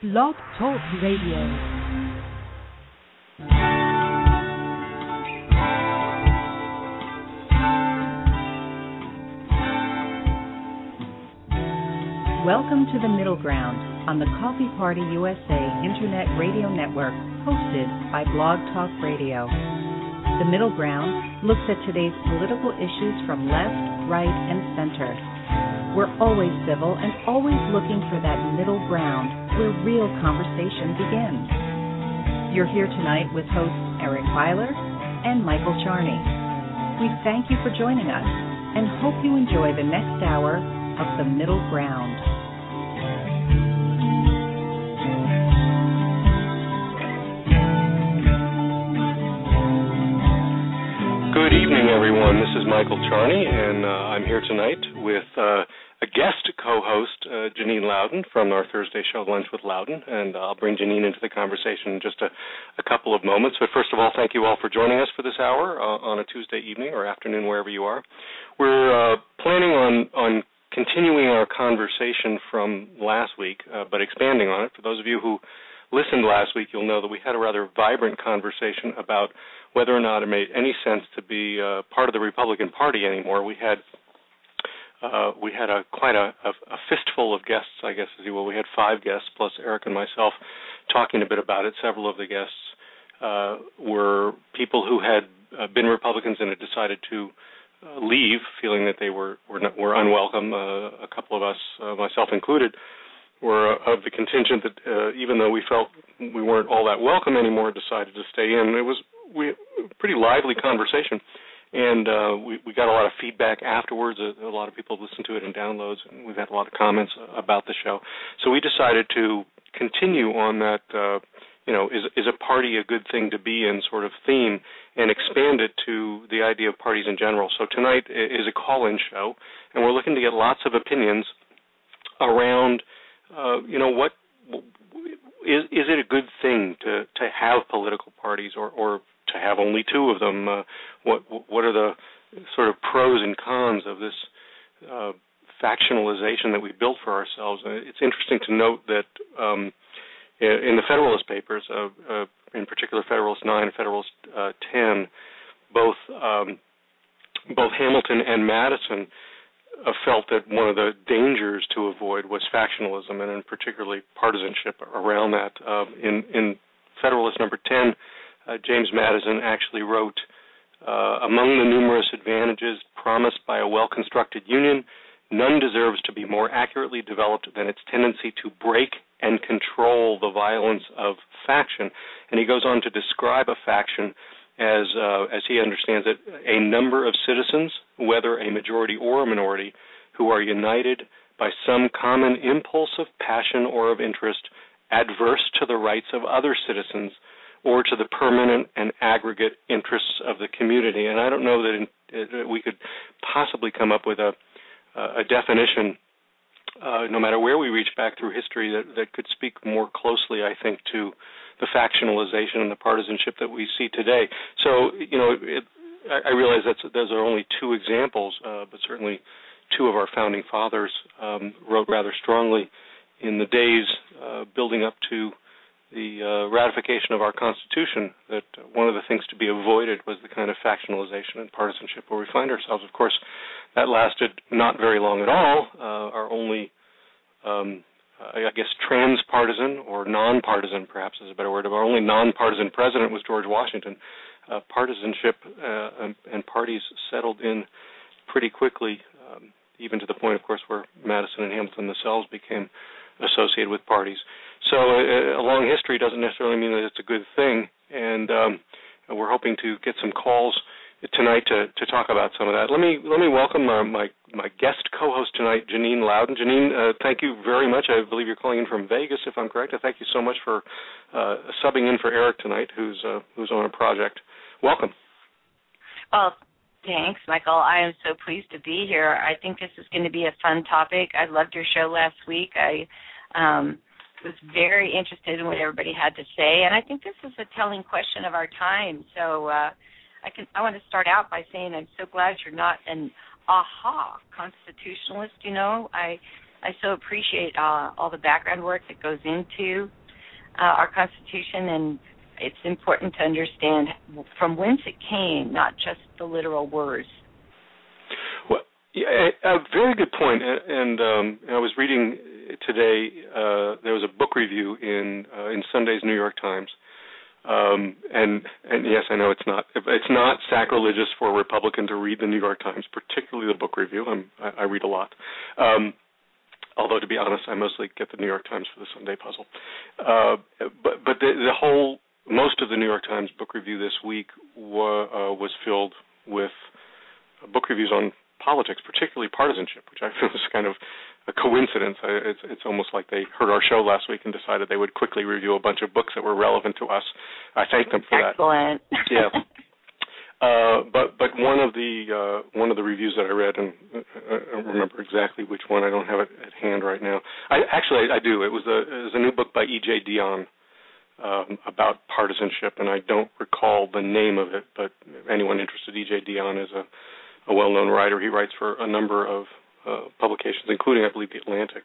Blog Talk Radio. Welcome to The Middle Ground on the Coffee Party USA Internet Radio Network, hosted by Blog Talk Radio. The Middle Ground looks at today's political issues from left, right, and center. We're always civil and always looking for that middle ground where real conversation begins. You're here tonight with hosts Eric Byler and Michael Charney. We thank you for joining us and hope you enjoy the next hour of The Middle Ground. Good evening, everyone. This is Michael Charney, and I'm here tonight with a guest co-host, Janine Loudon, from our Thursday show, Lunch with Loudon, and I'll bring Janine into the conversation in just a couple of moments. But first of all, thank you all for joining us for this hour on a Tuesday evening or afternoon, wherever you are. We're planning on continuing our conversation from last week, but expanding on it. For those of you who listened last week, you'll know that we had a rather vibrant conversation about whether or not it made any sense to be part of the Republican Party anymore. We had quite a fistful of guests, I guess, as you will. We had 5 guests, plus Eric and myself, talking a bit about it. Several of the guests were people who had been Republicans and had decided to leave, feeling that they were unwelcome. A couple of us, myself included, were of the contingent that even though we felt we weren't all that welcome anymore, decided to stay in. It was a pretty lively conversation. And we got a lot of feedback afterwards. A lot of people listened to it in downloads, and we've had a lot of comments about the show. So we decided to continue on that, is a party a good thing to be in sort of theme, and expand it to the idea of parties in general. So tonight is a call-in show, and we're looking to get lots of opinions around, what is it a good thing to have political parties or to have only 2 of them? What are the sort of pros and cons of this factionalization that we built for ourselves? It's interesting to note that in the Federalist Papers, in particular Federalist 9 and Federalist 10, both Hamilton and Madison felt that one of the dangers to avoid was factionalism, and in particularly partisanship around that. In Federalist number 10, James Madison actually wrote, among the numerous advantages promised by a well-constructed union, none deserves to be more accurately developed than its tendency to break and control the violence of faction. And he goes on to describe a faction as he understands it, a number of citizens, whether a majority or a minority, who are united by some common impulse of passion or of interest, adverse to the rights of other citizens or to the permanent and aggregate interests of the community. And I don't know that we could possibly come up with a definition, no matter where we reach back through history, that could speak more closely, I think, to the factionalization and the partisanship that we see today. So, I realize those are only 2 examples, but certainly 2 of our founding fathers wrote rather strongly in the days building up to the ratification of our Constitution that one of the things to be avoided was the kind of factionalization and partisanship where we find ourselves. Of course, that lasted not very long at all. Our only, transpartisan or nonpartisan, perhaps is a better word, our only nonpartisan president was George Washington. Partisanship and parties settled in pretty quickly, even to the point, of course, where Madison and Hamilton themselves became associated with parties. So a long history doesn't necessarily mean that it's a good thing, and we're hoping to get some calls tonight to talk about some of that. Let me welcome my guest co-host tonight, Janine Loudon. Janine, thank you very much. I believe you're calling in from Vegas, if I'm correct. Thank you so much for subbing in for Eric tonight, who's on a project. Welcome. Well, thanks, Michael. I am so pleased to be here. I think this is going to be a fun topic. I loved your show last week. I was very interested in what everybody had to say, and I think this is a telling question of our time. So I want to start out by saying I'm so glad you're not an constitutionalist. I I so appreciate all the background work that goes into our Constitution, and it's important to understand from whence it came, not just the literal words. Well, yeah, a very good point. And I was reading today. There was a book review in Sunday's New York Times. And yes, I know it's not sacrilegious for a Republican to read the New York Times, particularly the book review. I read a lot. Although, to be honest, I mostly get the New York Times for the Sunday puzzle. But most of the New York Times book review this week was filled with book reviews on politics, particularly partisanship, which I feel is kind of a coincidence. It's almost like they heard our show last week and decided they would quickly review a bunch of books that were relevant to us. I thank them for Excellent. that. Yeah. But one of the reviews that I read, and I don't remember exactly which one. I don't have it at hand right now. I do. It was a new book by E.J. Dionne about partisanship, and I don't recall the name of it. But anyone interested, E.J. Dionne is a well-known writer. He writes for a number of publications, including, I believe, The Atlantic,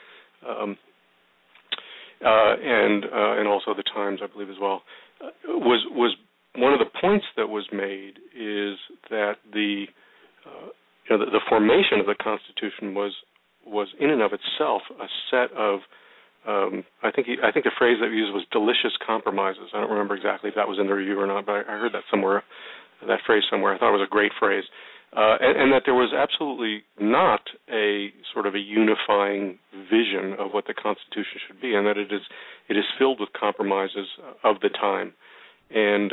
and also The Times, I believe, as well. Was one of the points that was made is that the formation of the Constitution was in and of itself a set of I think the phrase that he used was delicious compromises. I don't remember exactly if that was in the review or not, but I heard that phrase somewhere. I thought it was a great phrase. And that there was absolutely not a sort of a unifying vision of what the Constitution should be, and that it is filled with compromises of the time. And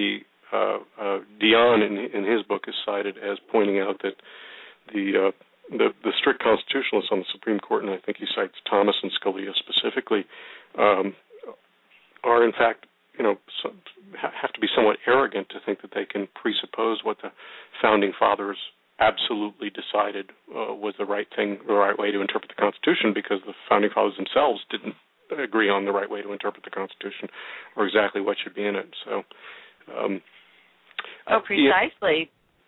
Dionne in his book is cited as pointing out that the strict constitutionalists on the Supreme Court, and I think he cites Thomas and Scalia specifically, are in fact, have to be somewhat arrogant to think that they can presuppose what the founding fathers absolutely decided was the right way to interpret the Constitution, because the founding fathers themselves didn't agree on the right way to interpret the Constitution or exactly what should be in it. So, precisely.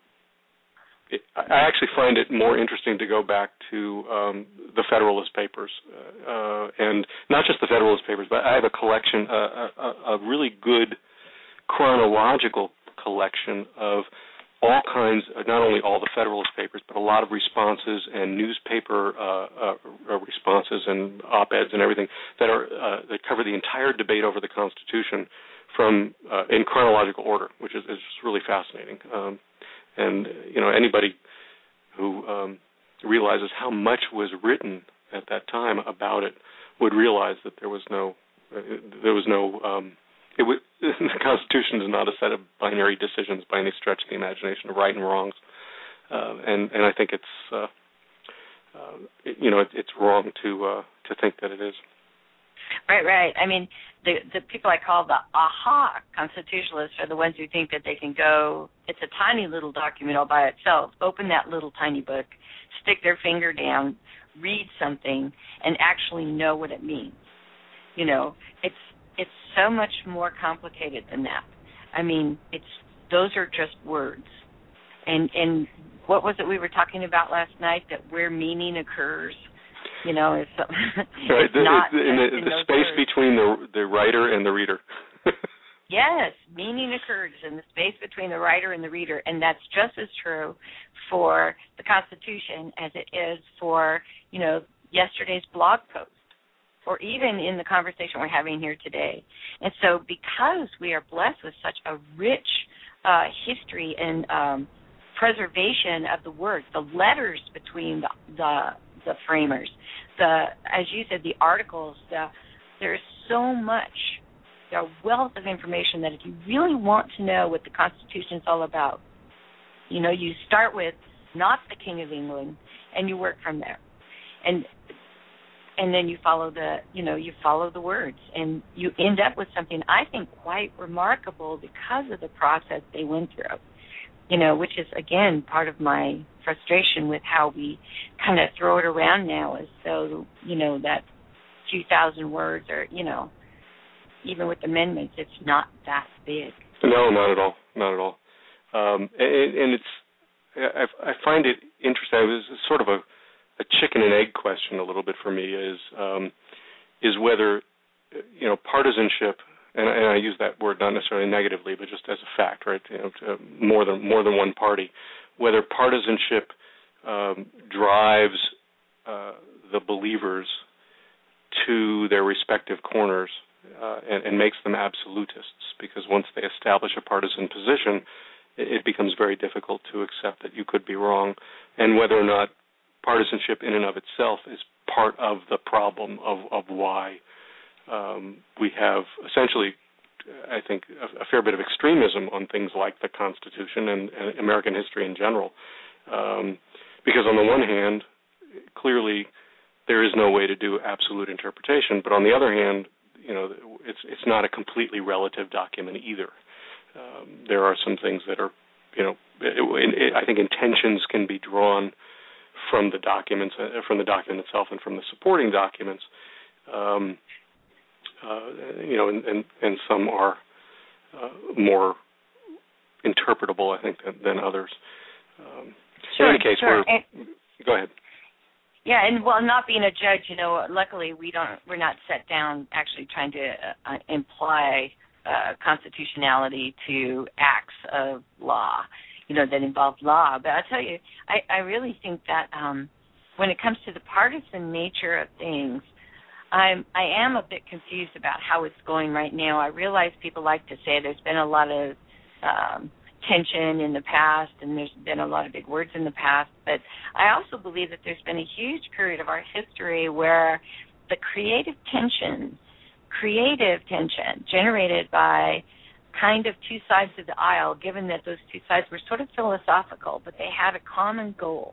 I actually find it more interesting to go back to the Federalist Papers, and not just the Federalist Papers, but I have a collection, a really good chronological collection of all kinds, not only all the Federalist Papers, but a lot of responses and newspaper responses and op-eds and everything that cover the entire debate over the Constitution from in chronological order, which is really fascinating. And anybody who realizes how much was written at that time about it would realize that the Constitution is not a set of binary decisions by any stretch of the imagination of right and wrongs, and I think it's it's wrong to think that it is. Right. I mean, the people I call the aha constitutionalists are the ones who think that they can go, it's a tiny little document all by itself, open that little tiny book, stick their finger down, read something, and actually know what it means. It's so much more complicated than that. I mean, those are just words. And what was it we were talking about last night, that where meaning occurs? It's right. Not in the space words. Between the writer and the reader. Yes, meaning occurs in the space between the writer and the reader, and that's just as true for the Constitution as it is for, yesterday's blog post, or even in the conversation we're having here today. And so because we are blessed with such a rich history and preservation of the words, the letters between the framers, as you said, the articles, there's so much, a wealth of information that if you really want to know what the Constitution is all about, you start with not the King of England, and you work from there. And then you follow the words, and you end up with something I think quite remarkable because of the process they went through. Which is, again, part of my frustration with how we kind of throw it around now as though, that few thousand words are, even with amendments, it's not that big. No, not at all. And it's, I find it interesting. It was sort of chicken and egg question a little bit for me is whether partisanship, and I use that word not necessarily negatively, but just as a fact, right? More than one party, whether partisanship drives the believers to their respective corners and makes them absolutists, because once they establish a partisan position, it becomes very difficult to accept that you could be wrong, and whether or not partisanship in and of itself is part of the problem of why we have essentially, I think, a fair bit of extremism on things like the Constitution and American history in general. Because on the one hand, clearly there is no way to do absolute interpretation, but on the other hand, it's not a completely relative document either. There are some things that are, I think intentions can be drawn from the documents, from the document itself, and from the supporting documents. And some are more interpretable, I think, than others. Sure, in any case, sure. Go ahead. Yeah, and not being a judge, luckily we're not set down actually trying to imply constitutionality to acts of law, that involve law. But I'll tell you, I really think that when it comes to the partisan nature of things, I am a bit confused about how it's going right now. I realize people like to say there's been a lot of tension in the past, and there's been a lot of big words in the past, but I also believe that there's been a huge period of our history where the creative tension generated by kind of two sides of the aisle, given that those two sides were sort of philosophical, but they had a common goal,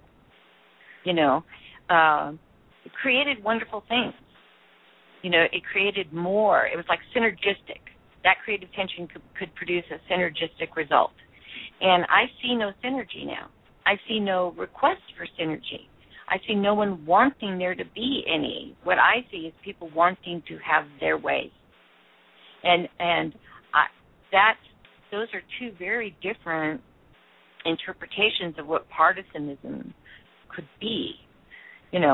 it created wonderful things. It created more. It was like synergistic. That creative tension could produce a synergistic result. And I see no synergy now. I see no request for synergy. I see no one wanting there to be any. What I see is people wanting to have their way. And those are two very different interpretations of what partisanism could be, and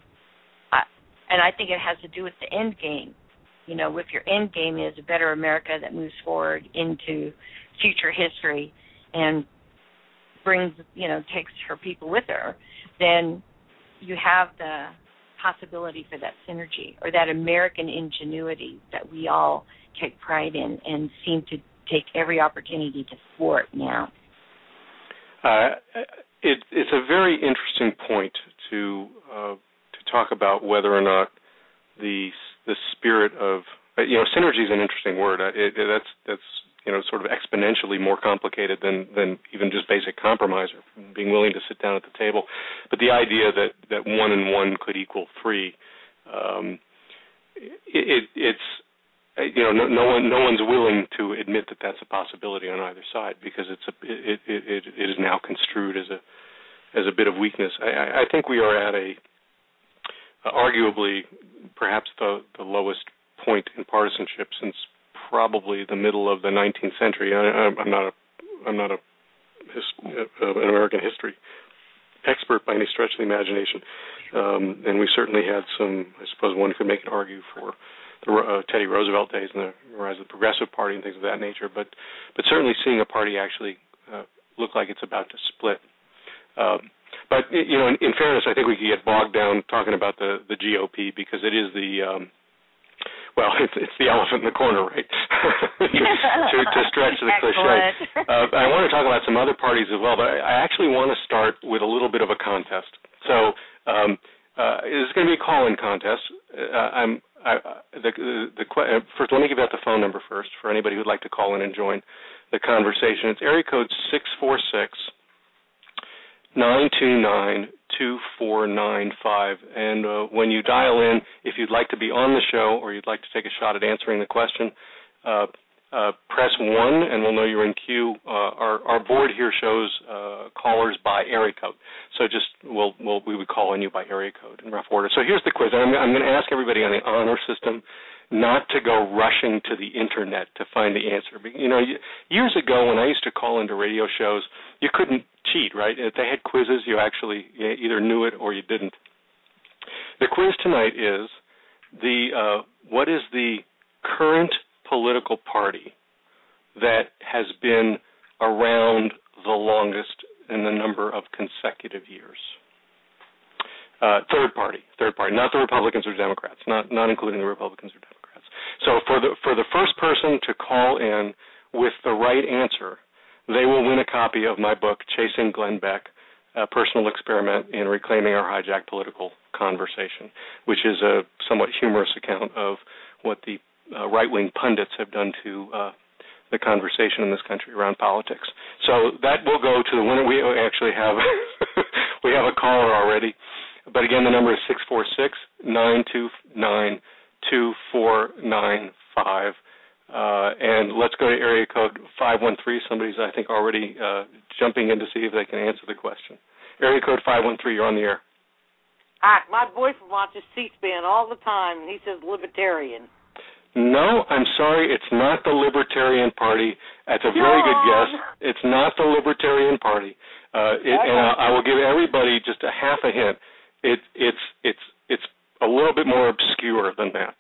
I think it has to do with the end game. If your end game is a better America that moves forward into future history and brings, takes her people with her, then you have the possibility for that synergy or that American ingenuity that we all take pride in and seem to take every opportunity to thwart now. It's a very interesting point to talk about whether or not the spirit of synergy is an interesting word. That's sort of exponentially more complicated than even just basic compromise or being willing to sit down at the table. But the idea that 1 and 1 could equal 3, it's no one's willing to admit that that's a possibility on either side, because it is now construed as a bit of weakness. I think we are at arguably perhaps the lowest point in partisanship since probably the middle of the 19th century. I'm not an American history expert by any stretch of the imagination, and we certainly had some. I suppose one could make an argument for the Teddy Roosevelt days and the rise of the Progressive Party and things of that nature, but certainly seeing a party actually look like it's about to split. But in fairness, I think we could get bogged down talking about the GOP, because it is it's the elephant in the corner, right? to stretch the cliche. I want to talk about some other parties as well, but I actually want to start with a little bit of a contest. So this is going to be a call-in contest. First, let me give out the phone number first for anybody who'd like to call in and join the conversation. It's area code 646-929-2495. And when you dial in, if you'd like to be on the show or you'd like to take a shot at answering the question, press 1 and we'll know you're in queue. Our board here shows callers by area code. So we would call on you by area code in rough order. So here's the quiz. I'm going to ask everybody on the honor system not to go rushing to the internet to find the answer. Years ago when I used to call into radio shows, you couldn't cheat, right? If they had quizzes, you actually either knew it or you didn't. The quiz tonight is what is the current political party that has been around the longest in the number of consecutive years? Third party, not the Republicans or Democrats, not including the Republicans or Democrats. So for the first person to call in with the right answer, they will win a copy of my book, Chasing Glenn Beck, A Personal Experiment in Reclaiming Our Hijacked Political Conversation, which is a somewhat humorous account of what the right-wing pundits have done to the conversation in this country around politics. So that will go to the winner. We actually have we have a caller already. But again, the number is 646-929-2495. And let's go to area code 513. Somebody's, I think, already jumping in to see if they can answer the question. Area code 513, you're on the air. Hi, my boyfriend watches C-SPAN all the time, and he says libertarian. No, I'm sorry, it's not the Libertarian Party. That's a very good guess. It's not the Libertarian Party. And I will give everybody just a half a hint. It's a little bit more obscure than that.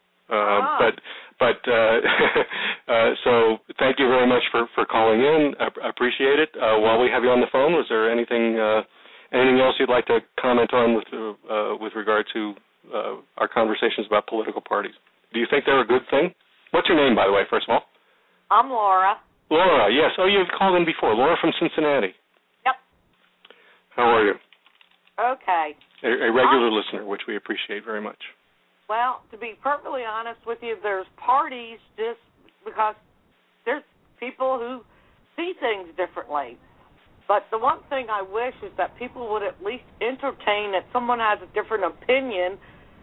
So thank you very much for calling in. I appreciate it. While we have you on the phone, was there anything else you'd like to comment on with regard to our conversations about political parties? Do you think they're a good thing? What's your name, by the way, first of all? I'm Laura. Laura, yes. Oh, you've called in before. Laura from Cincinnati. Yep. How are you? Okay. A regular listener, which we appreciate very much. Well, to be perfectly honest with you, there's parties just because there's people who see things differently. But the one thing I wish is that people would at least entertain that someone has a different opinion,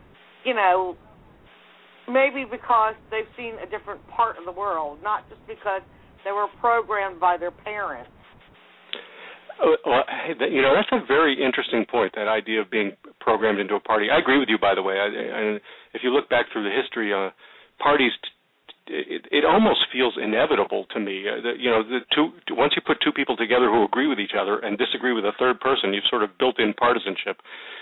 maybe because they've seen a different part of the world, not just because they were programmed by their parents. Well, that's a very interesting point, that idea of being programmed into a party. I agree with you, by the way. If you look back through the history, parties, it almost feels inevitable to me. Once you put two people together who agree with each other and disagree with a third person, you've sort of built in partisanship.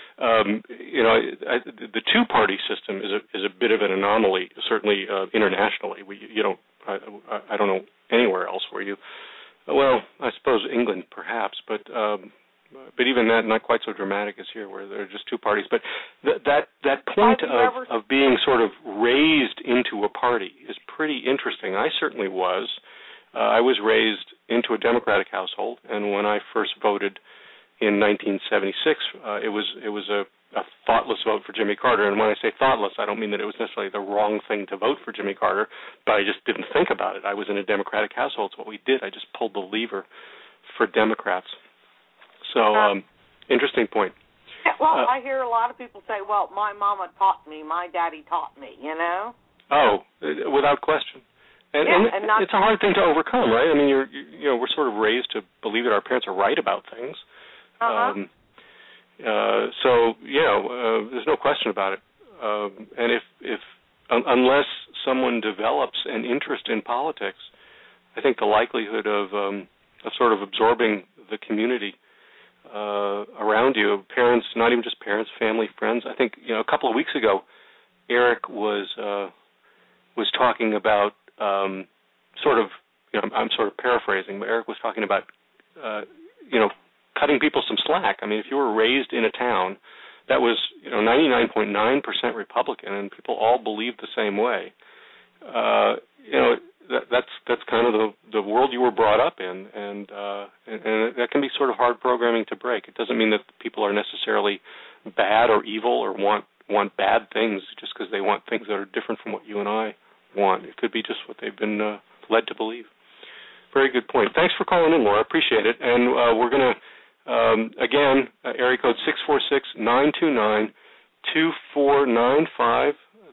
The two-party system is a bit of an anomaly, certainly internationally. I don't know anywhere else where you. Well, I suppose England, perhaps, but even that, not quite so dramatic as here, where there are just two parties. But that point of being sort of raised into a party is pretty interesting. I certainly was. I was raised into a Democratic household, and when I first voted in 1976, it was a thoughtless vote for Jimmy Carter. And when I say thoughtless, I don't mean that it was necessarily the wrong thing to vote for Jimmy Carter, but I just didn't think about it. I was in a Democratic household, so what we did, I just pulled the lever for Democrats. So, interesting point. Well, I hear a lot of people say, well, my mama taught me, my daddy taught me, Oh, without question. And it's a hard thing to overcome, right? I mean, we're sort of raised to believe that our parents are right about things. There's no question about it. And if unless someone develops an interest in politics, I think the likelihood of sort of absorbing the community around you, parents, not even just parents, family, friends. I think a couple of weeks ago, Eric was talking about I'm sort of paraphrasing, but Eric was talking about cutting people some slack. I mean, if you were raised in a town that was 99.9% Republican and people all believed the same way, that's kind of the world you were brought up in, and that can be sort of hard programming to break. It doesn't mean that people are necessarily bad or evil or want bad things just because they want things that are different from what you and I want. It could be just what they've been led to believe. Very good point. Thanks for calling in, Laura. Appreciate it. And we're going to again, area code 646-929-2495,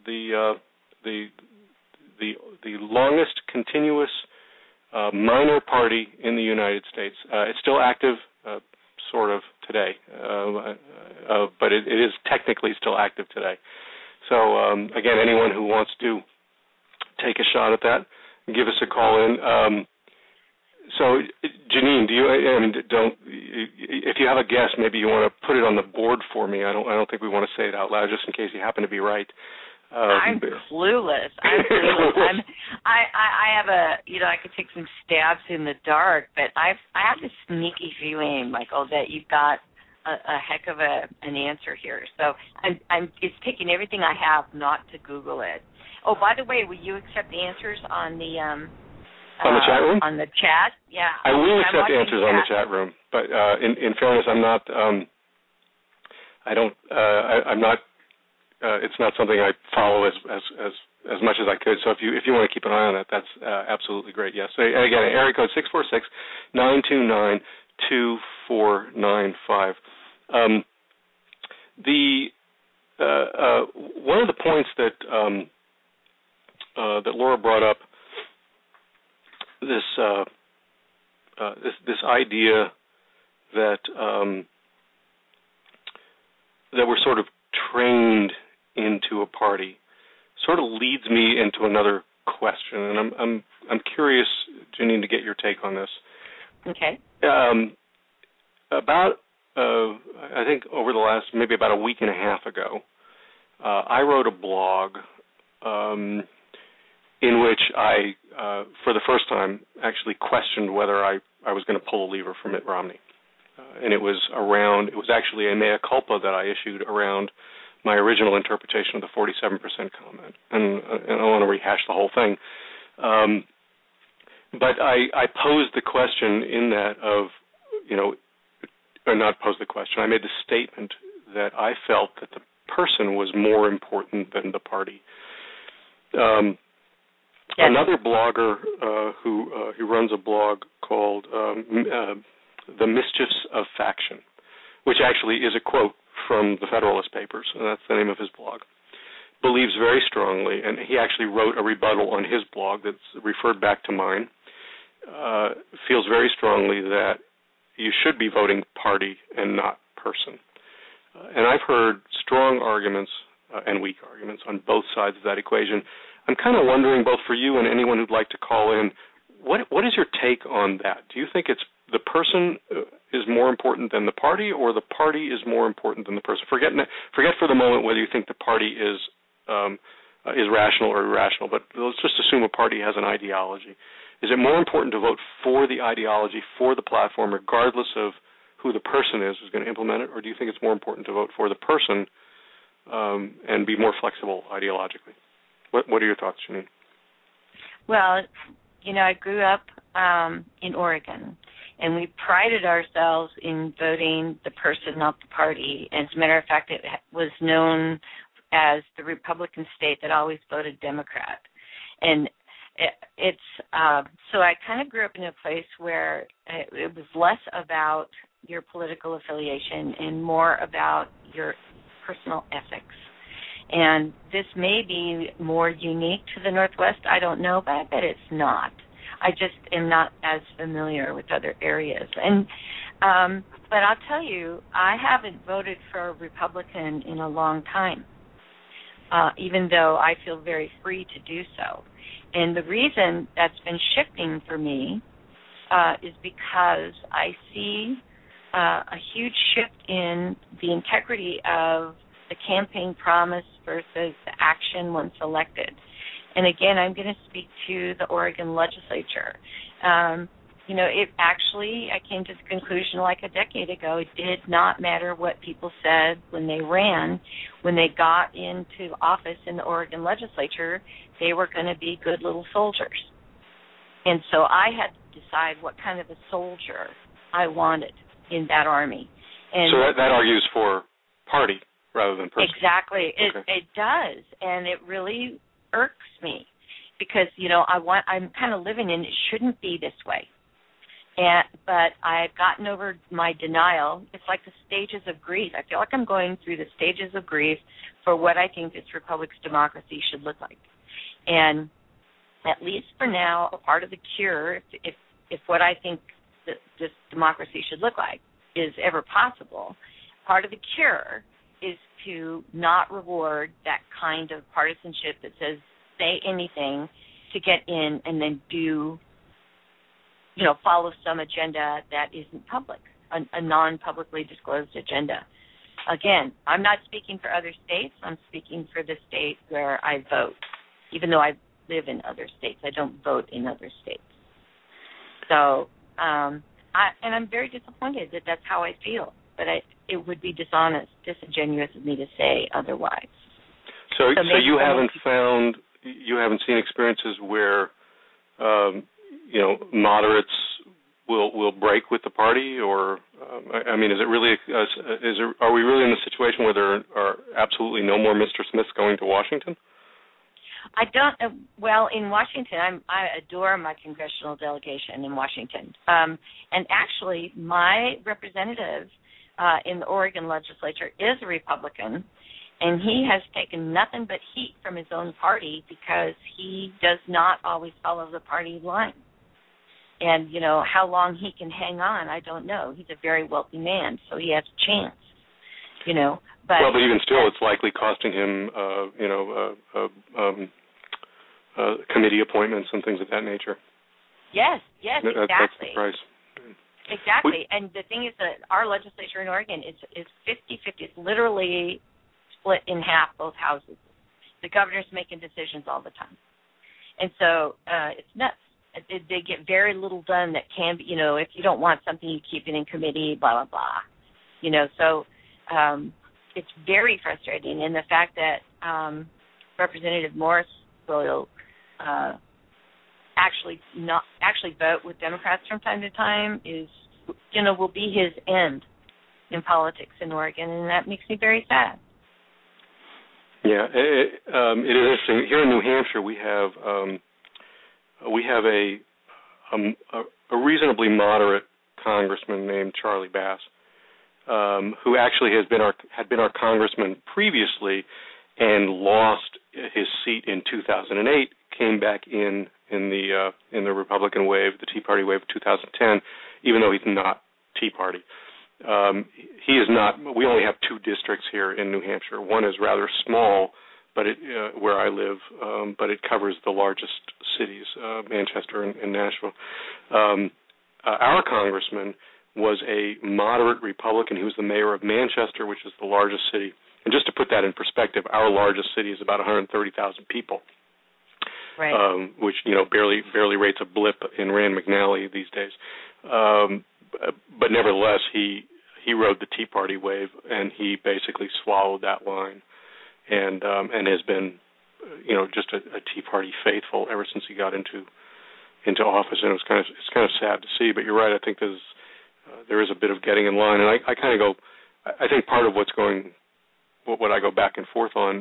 the longest continuous minor party in the United States. It's still active, sort of, today, but it is technically still active today. So, again, anyone who wants to take a shot at that, give us a call in. So, Janine, if you have a guess, maybe you want to put it on the board for me. I don't think we want to say it out loud, just in case you happen to be right. I'm clueless. I have I could take some stabs in the dark, but I have this sneaky feeling, Michael, that you've got a heck of an answer here. So it's taking everything I have not to Google it. Oh, by the way, will you accept the answers on the on the chat room? On the chat, yeah. I will accept answers on the chat room, but in fairness, I'm not. I'm not. It's not something I follow as much as I could. So if you want to keep an eye on that, that's absolutely great. Yes. So again, area code 646-929-2495. One of the points that Laura brought up, this idea that that we're sort of trained into a party, sort of leads me into another question, and I'm curious, Janine, to get your take on this. Okay. About I think over the last maybe about a week and a half ago, I wrote a blog in which I, for the first time, actually questioned whether I was going to pull a lever for Mitt Romney, and it was actually a mea culpa that I issued around my original interpretation of the 47% comment, and I don't want to rehash the whole thing, but I posed the question in that of, or not posed the question, I made the statement that I felt that the person was more important than the party. Yes. Another blogger who runs a blog called The Mischiefs of Faction, which actually is a quote from the Federalist Papers, and that's the name of his blog, believes very strongly, and he actually wrote a rebuttal on his blog that's referred back to mine, feels very strongly that you should be voting party and not person. And I've heard strong arguments and weak arguments on both sides of that equation. I'm kind of wondering, both for you and anyone who'd like to call in, what is your take on that? Do you think it's the person is more important than the party, or the party is more important than the person? Forget for the moment whether you think the party is rational or irrational, but let's just assume a party has an ideology. Is it more important to vote for the ideology, for the platform, regardless of who the person is who's going to implement it, or do you think it's more important to vote for the person and be more flexible ideologically? What are your thoughts, Janine? Well, I grew up in Oregon, and we prided ourselves in voting the person, not the party. As a matter of fact, it was known as the Republican state that always voted Democrat. And it's so I kind of grew up in a place where it was less about your political affiliation and more about your personal ethics. And this may be more unique to the Northwest. I don't know, but I bet it's not. I just am not as familiar with other areas. And but I'll tell you, I haven't voted for a Republican in a long time, even though I feel very free to do so. And the reason that's been shifting for me is because I see a huge shift in the integrity of the campaign promise versus the action once elected. And again, I'm going to speak to the Oregon legislature. It actually, I came to the conclusion like a decade ago, it did not matter what people said when they ran. When they got into office in the Oregon legislature, they were going to be good little soldiers. And so I had to decide what kind of a soldier I wanted in that army. And so that argues for party rather than person. Exactly. Okay. It does, and it really irks me because, I'm kind of living in it shouldn't be this way. But I've gotten over my denial. It's like the stages of grief. I feel like I'm going through the stages of grief for what I think this republic's democracy should look like. And at least for now, a part of the cure, if what I think this democracy should look like is ever possible, part of the cure is to not reward that kind of partisanship that says say anything to get in and then do follow some agenda that isn't public, a non-publicly disclosed agenda. Again, I'm not speaking for other states. I'm speaking for the state where I vote. Even though I live in other states, I don't vote in other states. So, and I'm very disappointed that that's how I feel. But it would be dishonest, disingenuous of me to say otherwise. So you haven't seen experiences where, moderates will break with the party, or is it really? Are we really in a situation where there are absolutely no more Mr. Smiths going to Washington? I don't. Well, in Washington, I adore my congressional delegation in Washington, and actually, my representative in the Oregon legislature is a Republican, and he has taken nothing but heat from his own party because he does not always follow the party line. And, how long he can hang on, I don't know. He's a very wealthy man, so he has a chance, But even still, it's likely costing him, committee appointments and things of that nature. Yes, exactly. That's the price. Exactly. And the thing is that our legislature in Oregon is 50-50. It's literally split in half, both houses. The governor's making decisions all the time. And so it's nuts. They get very little done that can be, if you don't want something, you keep it in committee, blah, blah, blah. So it's very frustrating. And the fact that Representative Morris will actually vote with Democrats from time to time will be his end in politics in Oregon, and that makes me very sad. Yeah, it is interesting. Here in New Hampshire, we have a reasonably moderate congressman named Charlie Bass, who actually had been our congressman previously and lost his seat in 2008. Came back in the Republican wave, the Tea Party wave of 2010, even though he's not Tea Party. He is not. We only have two districts here in New Hampshire. One is rather small, but where I live, but it covers the largest cities, Manchester and Nashville. Our congressman was a moderate Republican. He was the mayor of Manchester, which is the largest city. And just to put that in perspective, our largest city is about 130,000 people. Right. Which barely rates a blip in Rand McNally these days. But nevertheless, he rode the Tea Party wave, and he basically swallowed that line, and has been, just a Tea Party faithful ever since he got into office. And it's kind of sad to see. But you're right. I think there is a bit of getting in line, and I kind of go. I think part of what I go back and forth on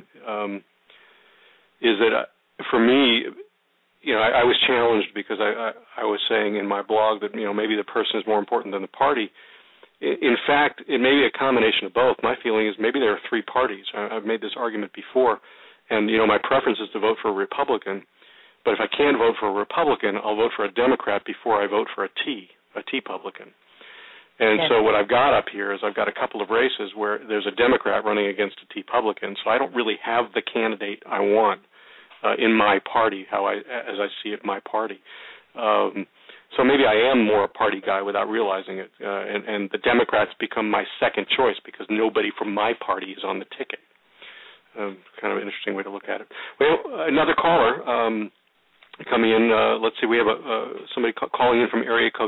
is that. For me, I was challenged because I was saying in my blog that, maybe the person is more important than the party. In fact, it may be a combination of both. My feeling is maybe there are three parties. I've made this argument before, and, my preference is to vote for a Republican. But if I can't vote for a Republican, I'll vote for a Democrat before I vote for a T-Publican. And so what I've got up here is I've got a couple of races where there's a Democrat running against a T-Publican, so I don't really have the candidate I want. In my party, as I see it, my party. So maybe I am more a party guy without realizing it, and the Democrats become my second choice because nobody from my party is on the ticket. Kind of an interesting way to look at it. Well, another caller coming in. Let's see, we have somebody calling in from area code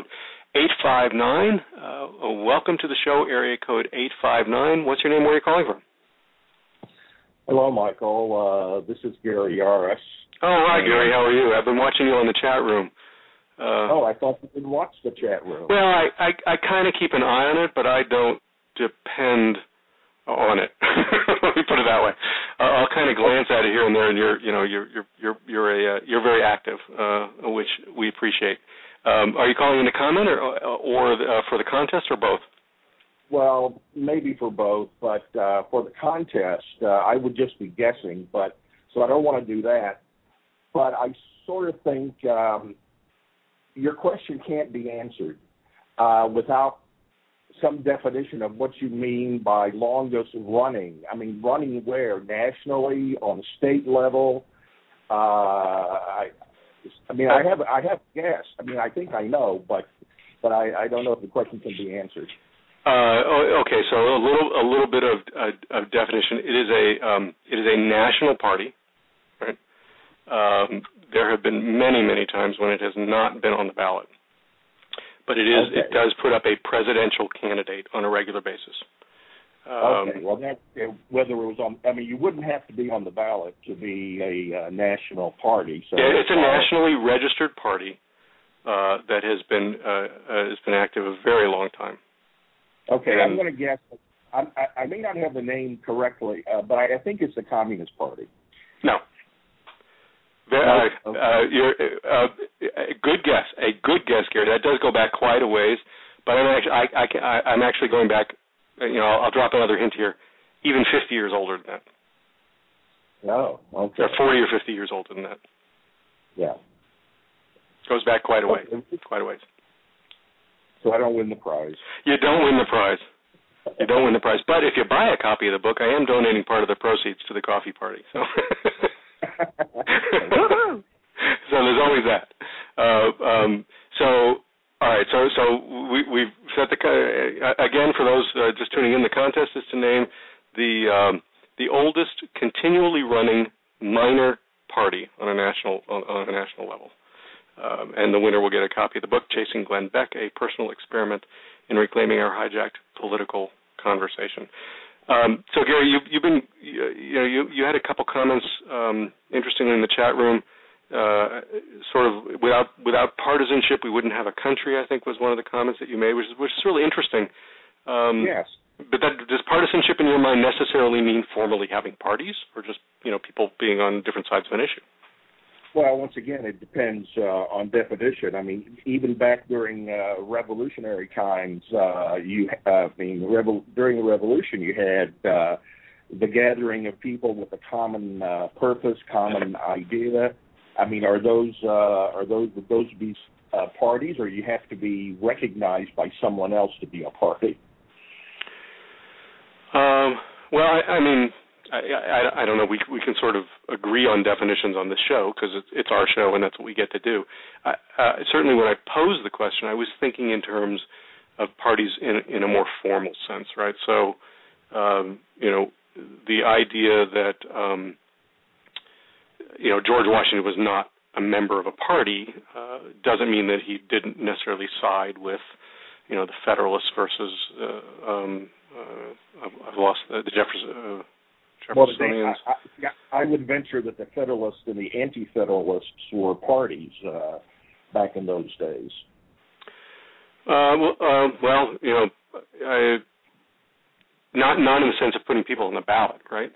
859. Welcome to the show, area code 859. What's your name? Where are you calling from? Hello, Michael. This is Gary Yaris. Oh, hi, Gary. How are you? I've been watching you on the chat room. I thought you didn't watch the chat room. Well, I kind of keep an eye on it, but I don't depend on it. Let me put it that way. I'll kind of glance at it here and there, and you're very active, which we appreciate. Are you calling in to comment or for the contest or both? Well, maybe for both, but for the contest, I would just be guessing, so I don't want to do that. But I sort of think your question can't be answered without some definition of what you mean by longest running. I mean, running where? Nationally, on state level? mean, I have a guess. I mean, I think I know, but I don't know if the question can be answered. Okay, so a little bit of definition. It is a national party, right? There have been many times when it has not been on the ballot, but it is. Okay. It does put up a presidential candidate on a regular basis. Okay. Well, whether it was on, I mean, you wouldn't have to be on the ballot to be a national party. So yeah, it's a nationally registered party that has been active a very long time. Okay, I'm going to guess. I may not have the name correctly, but I think it's the Communist Party. No. You're a good guess. A good guess, Gary. That does go back quite a ways, but I'm actually going back. I'll drop another hint here. Even 50 years older than that. Oh, okay. They're 40 or 50 years older than that. Yeah. Goes back quite a ways. Quite a ways. So I don't win the prize. You don't win the prize. You don't win the prize. But if you buy a copy of the book, I am donating part of the proceeds to the coffee party. So, so there's always that. All right. So we've set again for those just tuning in. The contest is to name the oldest continually running minor party on a national level. And the winner will get a copy of the book, Chasing Glenn Beck, A Personal Experiment in Reclaiming Our Hijacked Political Conversation. So, Gary, you had a couple comments, interestingly, in the chat room. Sort of without partisanship, we wouldn't have a country, I think, was one of the comments that you made, which is really interesting. Yes. But does partisanship, in your mind, necessarily mean formally having parties, or just people being on different sides of an issue? Well, once again, it depends on definition. I mean, even back during revolutionary times, during the revolution, you had the gathering of people with a common purpose, common idea. I mean, would those be parties, or you have to be recognized by someone else to be a party? Well, I mean, I don't know. We can sort of agree on definitions on this show because it's our show and that's what we get to do. Certainly, when I posed the question, I was thinking in terms of parties in a more formal sense, right? So, the idea that George Washington was not a member of a party doesn't mean that he didn't necessarily side with, the Federalists versus I've lost the Jeffersonians. Well, I would venture that the Federalists and the Anti-Federalists were parties back in those days. Not in the sense of putting people on the ballot, right?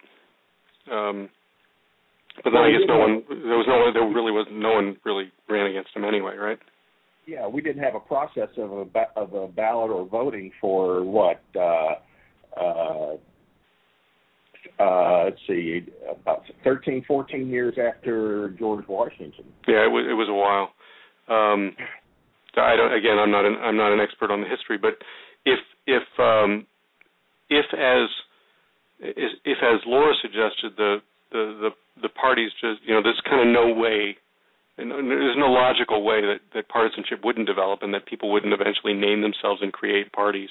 But then I guess there really was no one really ran against him anyway, right? Yeah, we didn't have a process of a ballot or voting for what. Let's see, about 13, 14 years after George Washington. Yeah, it was a while. I'm not an expert on the history, but if as Laura suggested, the parties just there's kind of no way, and there's no logical way that partisanship wouldn't develop and that people wouldn't eventually name themselves and create parties.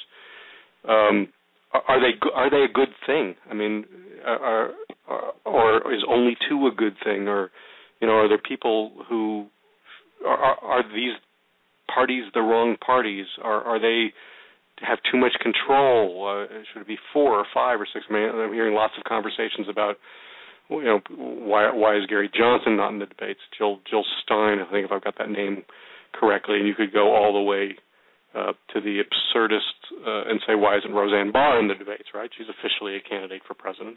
Are they a good thing? I mean, or is only two a good thing? Or, are there people who are these parties the wrong parties? Are they have too much control? Should it be 4 or 5 or 6? I mean, I'm hearing lots of conversations about, why is Gary Johnson not in the debates? Jill Stein, I think, if I've got that name correctly, and you could go all the way to the absurdist and say, why isn't Roseanne Barr in the debates, right? She's officially a candidate for president.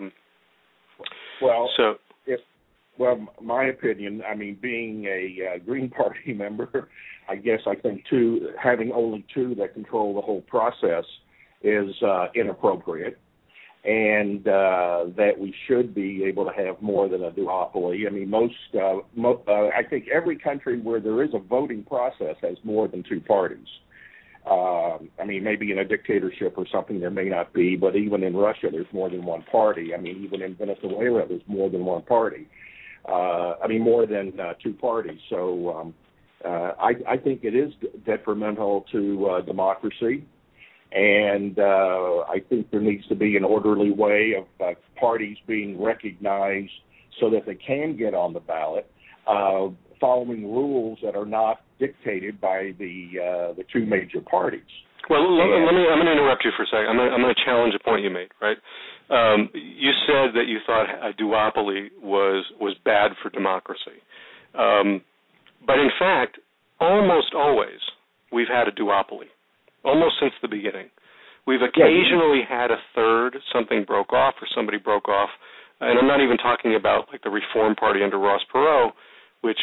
My opinion, I mean, being a Green Party member, I think having only 2 that control the whole process is inappropriate, and that we should be able to have more than a duopoly. I mean, I think every country where there is a voting process has more than 2 parties. I mean, maybe in a dictatorship or something there may not be, but even in Russia there's more than one party. I mean, even in Venezuela there's more than one party. more than two parties. So I think it is detrimental to democracy, and I think there needs to be an orderly way of parties being recognized so that they can get on the ballot, following rules that are not dictated by the two major parties. Well, I'm going to interrupt you for a second. I'm going to challenge a point you made, right? You said that you thought a duopoly was bad for democracy. But in fact, almost always we've had a duopoly, almost since the beginning. We've occasionally had a third, something broke off or somebody broke off, and I'm not even talking about like the Reform Party under Ross Perot, which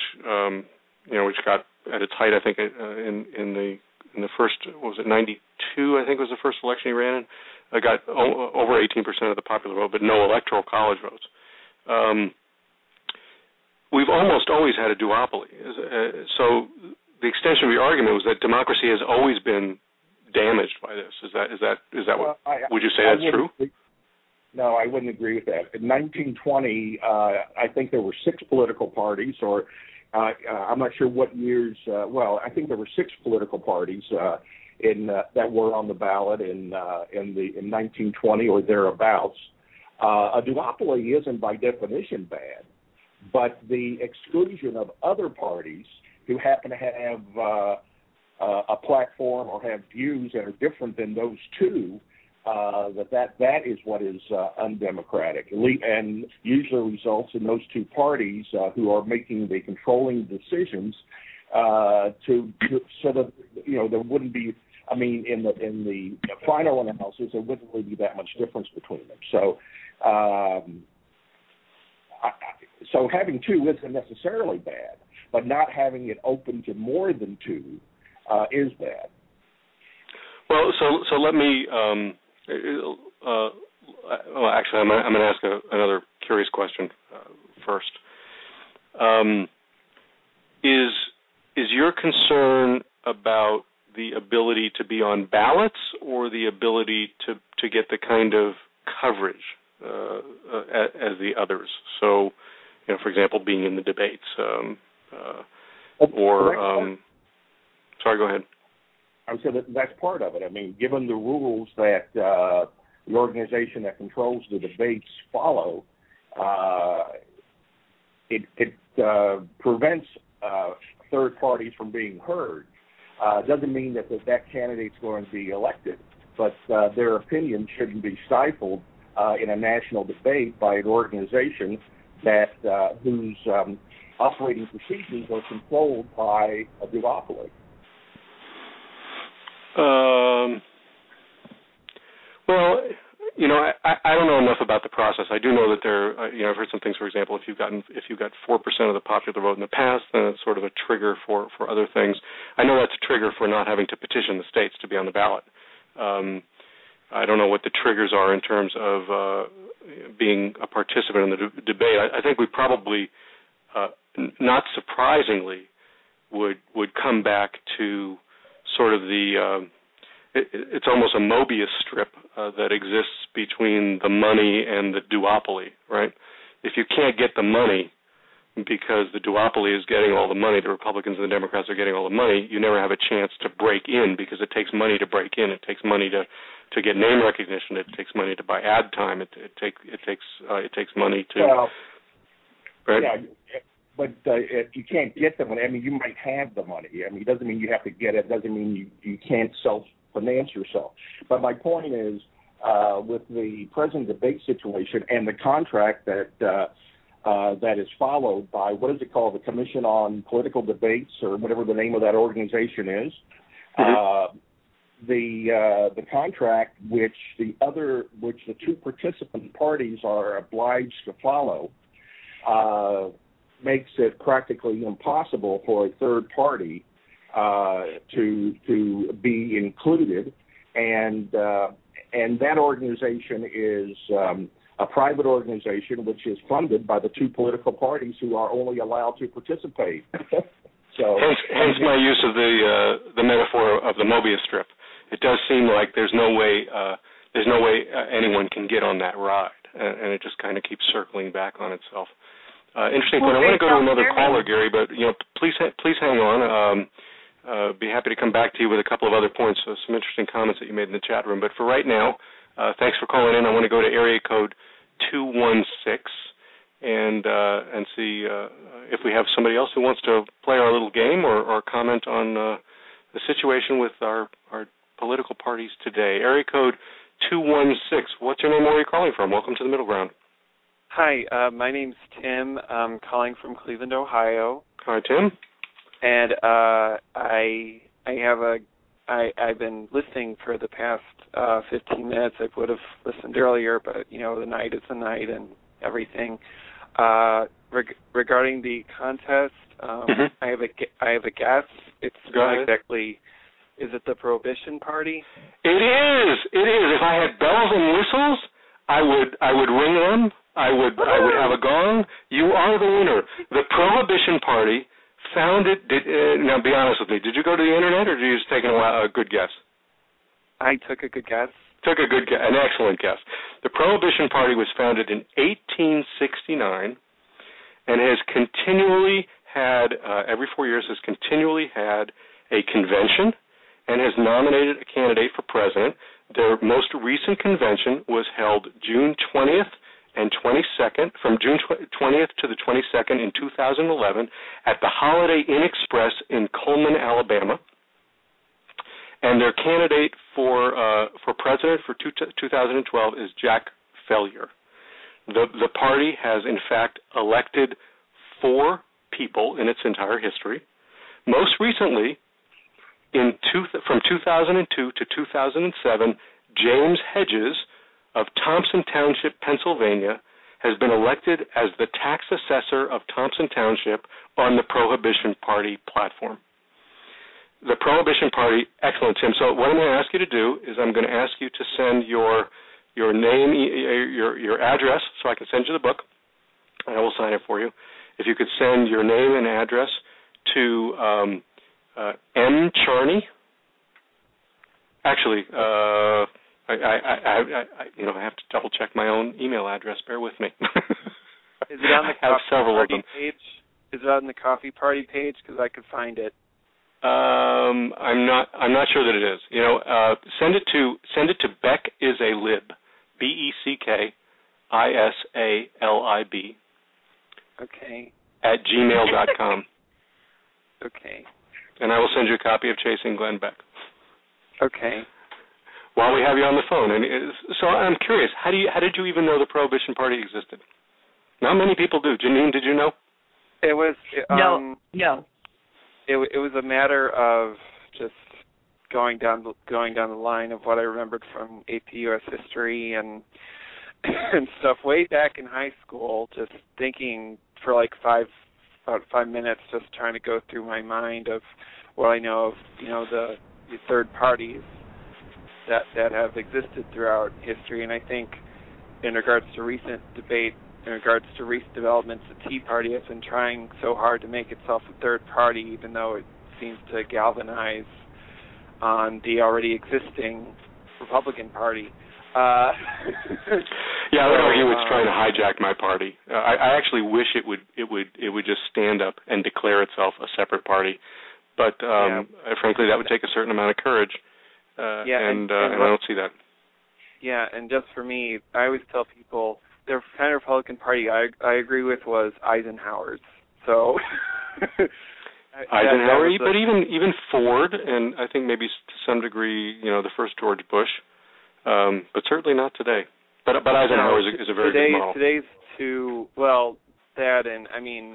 got at its height, I think, in the first, what was it, 92, I think was the first election he ran in. Got over 18% of the popular vote, but no electoral college votes. We've almost always had a duopoly. So the extension of your argument was that democracy has always been damaged by this. Is that what? Would you say that's true? No, I wouldn't agree with that. In 1920, I think there were 6 political parties, or I'm not sure what years. I think there were 6 political parties that were on the ballot in 1920 or thereabouts. A duopoly isn't by definition bad, but the exclusion of other parties who happen to have a platform or have views that are different than those two, that is what is undemocratic, and usually results in those two parties who are making the controlling decisions so that there wouldn't be. I mean, in the final analysis, there wouldn't really be that much difference between them. So, so having two isn't necessarily bad, but not having it open to more than two is bad. Well, so let me. Actually, I'm going to ask another curious question first. Is your concern about the ability to be on ballots or the ability to get the kind of coverage as the others? So, for example, being in the debates, sorry, go ahead. I would say that's part of it. I mean, given the rules that the organization that controls the debates follow, it prevents third parties from being heard. Doesn't mean that candidate's going to be elected, but their opinion shouldn't be stifled in a national debate by an organization that whose operating procedures are controlled by a duopoly. Well, I don't know enough about the process. I do know that I've heard some things. For example, if you've got 4% of the popular vote in the past, then it's sort of a trigger for other things. I know that's a trigger for not having to petition the states to be on the ballot. I don't know what the triggers are in terms of being a participant in the debate. I think we probably, not surprisingly, would come back to sort of it's almost a Mobius strip that exists between the money and the duopoly, right? If you can't get the money because the duopoly is getting all the money, the Republicans and the Democrats are getting all the money, you never have a chance to break in because it takes money to break in. It takes money to get name recognition. It takes money to buy ad time. It takes money to. Well, right? Yeah. But you can't get the money. I mean, you might have the money. I mean, it doesn't mean you have to get it. It doesn't mean you can't self-finance yourself. But my point is, with the present debate situation and the contract that is followed by, what is it called, the Commission on Political Debates, or whatever the name of that organization is, the contract which the two participant parties are obliged to follow makes it practically impossible for a third party to be included, and that organization is a private organization which is funded by the two political parties who are only allowed to participate. So, hence my use of the metaphor of the Mobius strip. It does seem like there's no way anyone can get on that ride, and it just kind of keeps circling back on itself. Interesting point. I want to go to another caller, Gary, but please hang on. Be happy to come back to you with a couple of other points, some interesting comments that you made in the chat room. But for right now, thanks for calling in. I want to go to area code 216 and see if we have somebody else who wants to play our little game or comment on the situation with our political parties today. Area code 216. What's your name? Where are you calling from? Welcome to the Middle Ground. Hi, my name's Tim. I'm calling from Cleveland, Ohio. Hi, Tim. And I've been listening for the past 15 minutes. I would have listened earlier, but the night is the night and everything. Regarding the contest, I have a guess. It's not exactly. Is it the Prohibition Party? It is. If I had bells and whistles, I would ring them. I would have a gong. You are the winner. The Prohibition Party founded. Now, be honest with me. Did you go to the internet, or did you just take a good guess? I took a good guess. An excellent guess. The Prohibition Party was founded in 1869, and has continually had every 4 years has continually had a convention, and has nominated a candidate for president. Their most recent convention was held June 20th and 22nd, from June 20th to the 22nd in 2011 at the Holiday Inn Express in Coleman, Alabama. And their candidate for president for 2012 is Jack Fellier. The party has, in fact, elected 4 people in its entire history. Most recently, from 2002 to 2007, James Hedges of Thompson Township, Pennsylvania, has been elected as the tax assessor of Thompson Township on the Prohibition Party platform. The Prohibition Party, excellent, Tim. So what I'm going to ask you to do is I'm going to ask you to send your name, your address, so I can send you the book, and I will sign it for you. If you could send your name and address to M. Charney. Actually, I have to double check my own email address. Bear with me. Is it on the I have several of them. Page? Is it on the Coffee Party page? Because I could find it. I'm not sure that it is. Send it to Beck is a Lib, BECKISALIB. Okay. At gmail.com. Okay. And I will send you a copy of Chasing Glenn Beck. Okay. While we have you on the phone, and so I'm curious, how did you even know the Prohibition Party existed? Not many people do. Janine, did you know? It was no. It was a matter of just going down the line of what I remembered from AP US history and stuff way back in high school. Just thinking for like about 5 minutes, just trying to go through my mind of what I know of, the third parties that have existed throughout history. And I think in regards to recent debate, in regards to recent developments, the Tea Party has been trying so hard to make itself a third party, even though it seems to galvanize on the already existing Republican Party. Yeah, I would argue it's trying to hijack my party. I actually wish it would just stand up and declare itself a separate party, but frankly, that would take a certain amount of courage. And I don't see that. Yeah, and just for me, I always tell people the kind of Republican Party I agree with was Eisenhower's. So Eisenhower, but even Ford, and I think maybe to some degree, the first George Bush, but certainly not today. But Eisenhower is a very good model. Today's that, and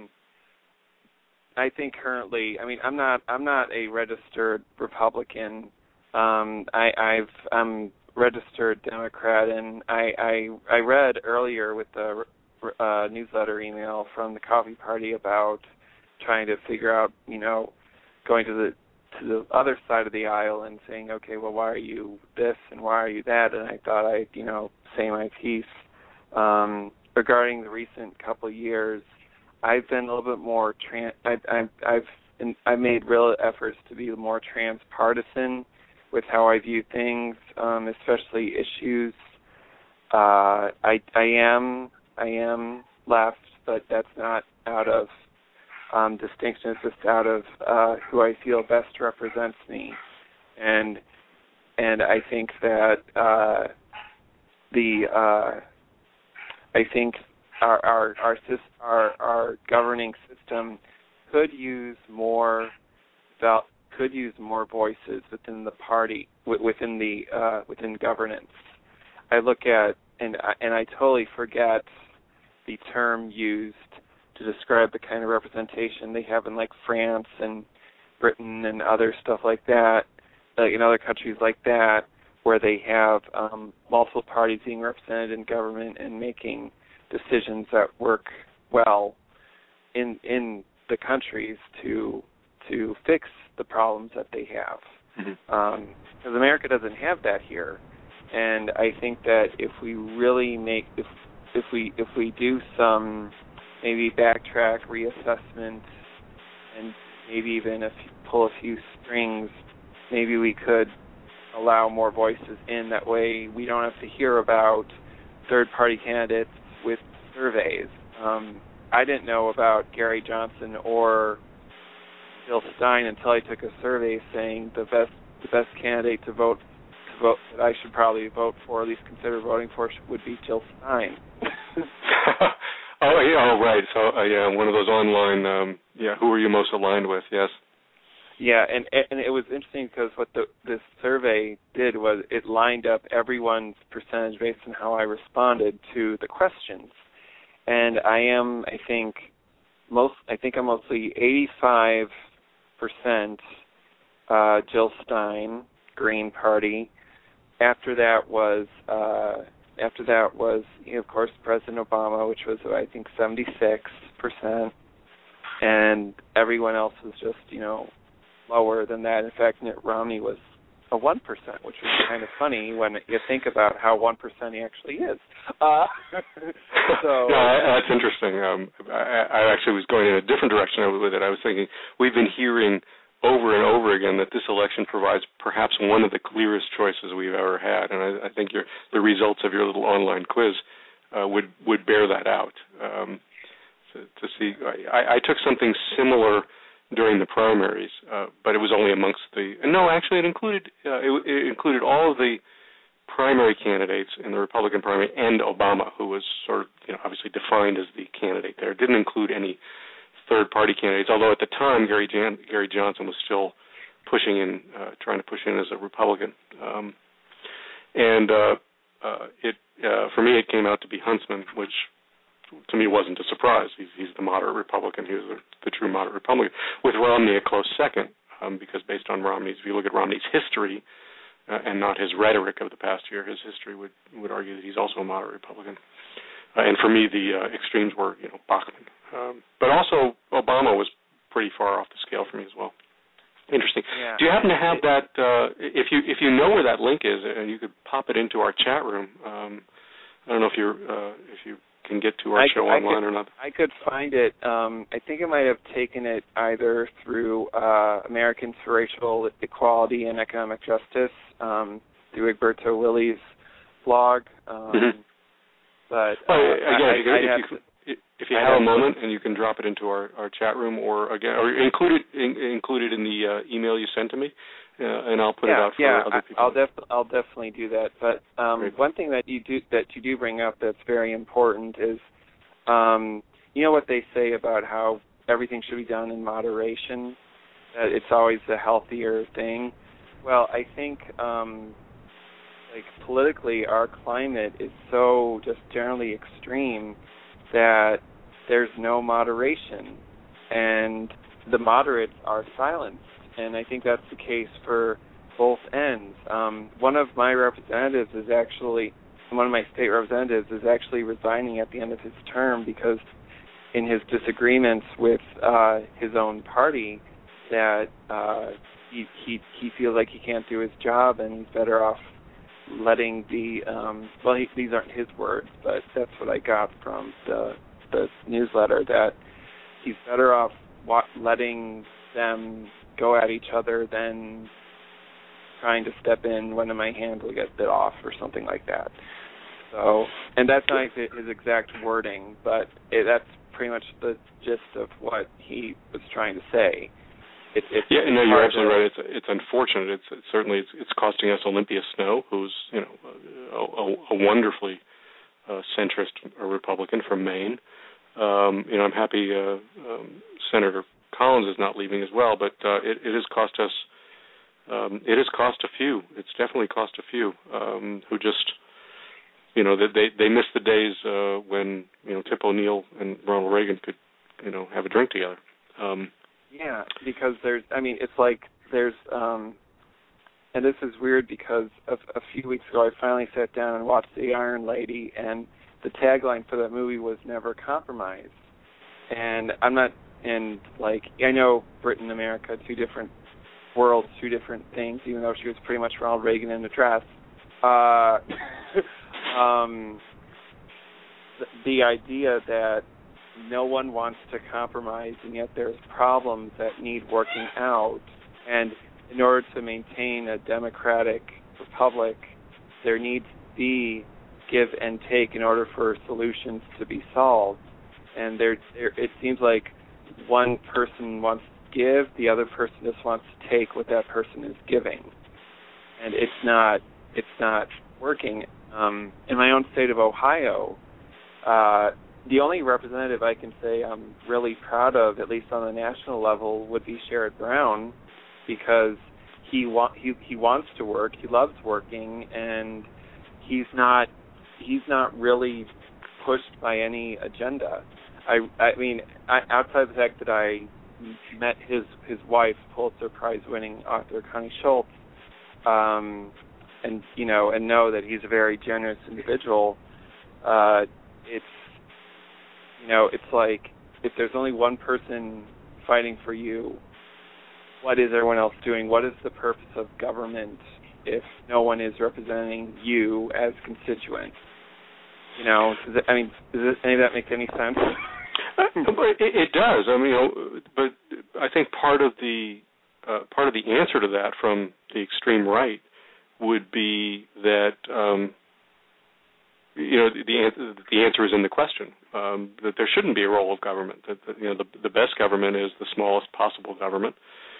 I think currently, I'm not a registered Republican. I'm registered Democrat, and I read earlier with the newsletter email from the Coffee Party about trying to figure out, going to the other side of the aisle and saying, okay, well, why are you this and why are you that? And I thought I'd, say my piece. Regarding the recent couple of years, I've been a little bit more I've made real efforts to be more transpartisan with how I view things, especially issues. I am left, but that's not out of distinction. It's just out of who I feel best represents me, and I think that I think our governing system could use more voices within the party, within governance. I look at and I totally forget the term used to describe the kind of representation they have in like France and Britain and other stuff like that, like in other countries like that, where they have multiple parties being represented in government and making decisions that work well in the countries to fix the problems that they have. Because America doesn't have that here, and I think that if we really if we do some maybe backtrack, reassessment, and maybe even pull a few strings, maybe we could allow more voices in. That way we don't have to hear about third-party candidates with surveys. I didn't know about Gary Johnson or Jill Stein until I took a survey saying the best candidate to vote that I should probably vote for, or at least consider voting for, would be Jill Stein. Oh, yeah, oh, right. So, yeah, one of those online, who are you most aligned with, yes. Yeah, and it was interesting because what this survey did was it lined up everyone's percentage based on how I responded to the questions. And I'm mostly 85% Jill Stein, Green Party. After that was of course, President Obama, which was, I think, 76%, and everyone else was just, lower than that. In fact, Mitt Romney was a 1%, which was kind of funny when you think about how 1% he actually is. So that's interesting. I actually was going in a different direction with it. I was thinking we've been hearing over and over again that this election provides perhaps one of the clearest choices we've ever had, and I think the results of your little online quiz would bear that out. To see, I took something similar during the primaries, but it was only amongst it included all of the primary candidates in the Republican primary and Obama, who was sort of obviously defined as the candidate there. It didn't include any third-party candidates, although at the time Gary Johnson was still trying to push in as a Republican. For me, it came out to be Huntsman, which to me wasn't a surprise. He's the moderate Republican. He was the true moderate Republican, with Romney a close second, because based on if you look at Romney's history and not his rhetoric of the past year, his history would argue that he's also a moderate Republican. And for me, the extremes were, Bachmann. But also Obama was pretty far off the scale for me as well. Interesting. Yeah. Do you happen to have that? If you know where that link is, and you could pop it into our chat room. I don't know if you can get to our show online or not. I could find it. I think I might have taken it either through Americans for Racial Equality and Economic Justice, through Egberto Willi's blog. But if you have a moment and you can drop it into our chat room, or include it in the email you sent to me, and I'll put it out for other people. I'll definitely do that. But one thing that you do bring up that's very important is, what they say about how everything should be done in moderation, that it's always the healthier thing. Well, I think politically our climate is so just generally extreme that there's no moderation, and the moderates are silenced. And I think that's the case for both ends. One of my state representatives is actually resigning at the end of his term because in his disagreements with his own party that he feels like he can't do his job, and he's better off letting these aren't his words, but that's what I got from the newsletter, that he's better off letting them go at each other than trying to step in when my hand will get bit off or something like that. So, and that's not his exact wording, but that's pretty much the gist of what he was trying to say. You're absolutely right. It's unfortunate. It's certainly costing us Olympia Snowe, who's a wonderfully centrist Republican from Maine. I'm happy Senator Collins is not leaving as well, but it has cost us. It has cost a few. It's definitely cost a few who just, they missed the days when Tip O'Neill and Ronald Reagan could, have a drink together. Yeah, because it's like there's, and this is weird because a few weeks ago I finally sat down and watched The Iron Lady, and the tagline for that movie was "Never Compromise." And I know Britain and America, two different worlds, two different things, even though she was pretty much Ronald Reagan in a dress. The idea that no one wants to compromise, and yet there's problems that need working out. And in order to maintain a democratic republic, there needs to be give and take in order for solutions to be solved. And it seems like one person wants to give, the other person just wants to take what that person is giving. And it's not working. In my own state of Ohio, the only representative I can say I'm really proud of, at least on the national level, would be Sherrod Brown, because he wants to work, he loves working, and he's not really pushed by any agenda. Outside of the fact that I met his wife, Pulitzer Prize-winning author Connie Schultz, and know that he's a very generous individual. It's like if there's only one person fighting for you, what is everyone else doing? What is the purpose of government if no one is representing you as constituents? Does any of that make any sense? It does. But I think part of the answer to that from the extreme right would be that the answer is in the question, that there shouldn't be a role of government. That the best government is the smallest possible government.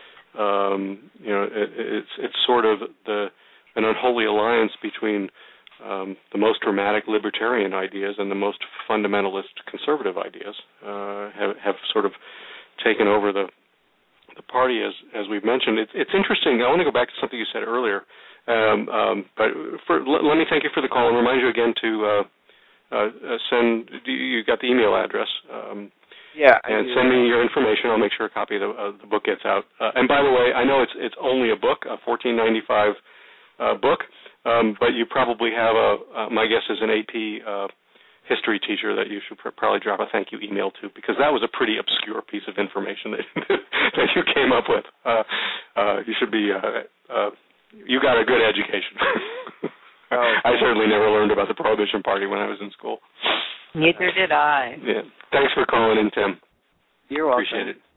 It's sort of an unholy alliance between the most dramatic libertarian ideas and the most fundamentalist conservative ideas have sort of taken over the party, as we've mentioned. It's interesting. I want to go back to something you said earlier. But let me thank you for the call and remind you again to send. You got the email address? And send me your information. I'll make sure a copy of the book gets out. And by the way, I know it's only a book, a $14.95 book, but you probably have my guess is an AP history teacher that you should probably drop a thank you email to, because that was a pretty obscure piece of information that you came up with. You should be. You got a good education. I certainly never learned about the Prohibition Party when I was in school. Neither did I. Yeah. Thanks for calling in, Tim. You're welcome. Appreciate it.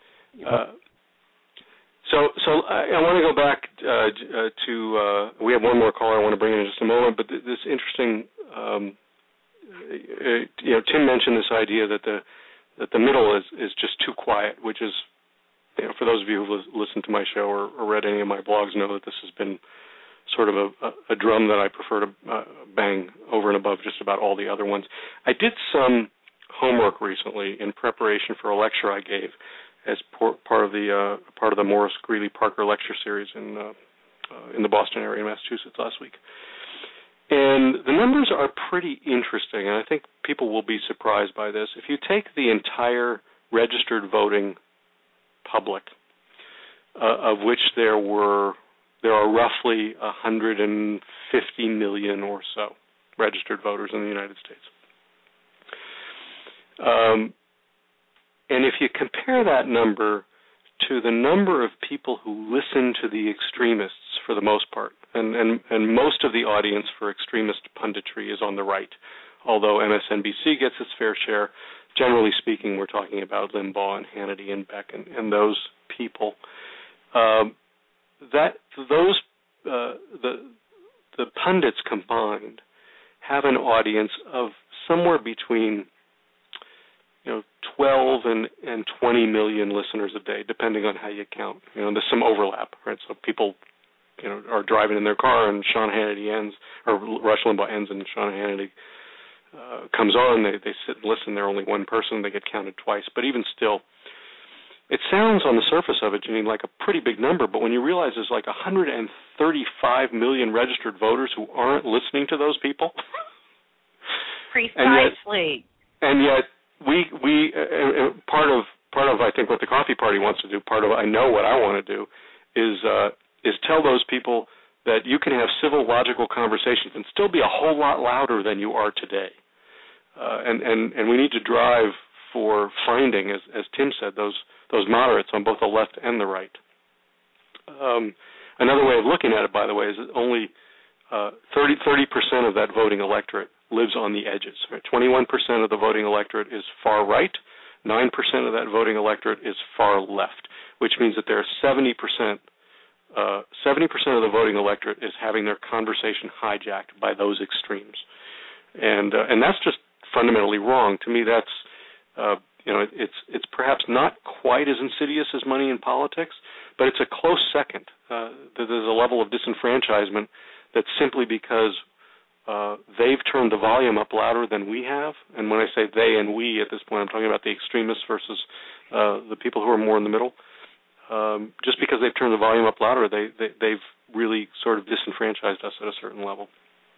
So I want to go back to. We have one more caller I want to bring in just a moment, but this interesting. Tim mentioned this idea that the middle is just too quiet, which is. For those of you who've listened to my show or read any of my blogs, know that this has been sort of a drum that I prefer to bang over and above just about all the other ones. I did some homework recently in preparation for a lecture I gave as part of the Morris Greeley Parker lecture series in the Boston area in Massachusetts last week. And the numbers are pretty interesting, and I think people will be surprised by this. If you take the entire registered voting public, of which there are roughly 150 million or so registered voters in the United States. And if you compare that number to the number of people who listen to the extremists for the most part, and most of the audience for extremist punditry is on the right, although MSNBC gets its fair share. Generally speaking, we're talking about Limbaugh and Hannity and Beck and those people. The pundits combined have an audience of somewhere between 12 and 20 million listeners a day, depending on how you count. There's some overlap, right? So people, are driving in their car and Sean Hannity ends, or Rush Limbaugh ends, and Sean Hannity comes on. They sit and listen. They're only one person. They get counted twice. But even still, it sounds on the surface of it, Janine, like a pretty big number. But when you realize there's like 135 million registered voters who aren't listening to those people, precisely. And yet we part of I think what the Coffee Party wants to do, part of I know what I want to do, is tell those people that you can have civil, logical conversations and still be a whole lot louder than you are today. And we need to drive for finding, as Tim said, those moderates on both the left and the right. Another way of looking at it, by the way, is that only 30% of that voting electorate lives on the edges. Right? 21% of the voting electorate is far right, 9% of that voting electorate is far left, which means that there are 70% of the voting electorate is having their conversation hijacked by those extremes. And that's just fundamentally wrong. To me, that's, it's perhaps not quite as insidious as money in politics, but it's a close second. There's a level of disenfranchisement that's simply because they've turned the volume up louder than we have. And when I say they and we at this point, I'm talking about the extremists versus the people who are more in the middle. Just because they've turned the volume up louder, they've really sort of disenfranchised us at a certain level.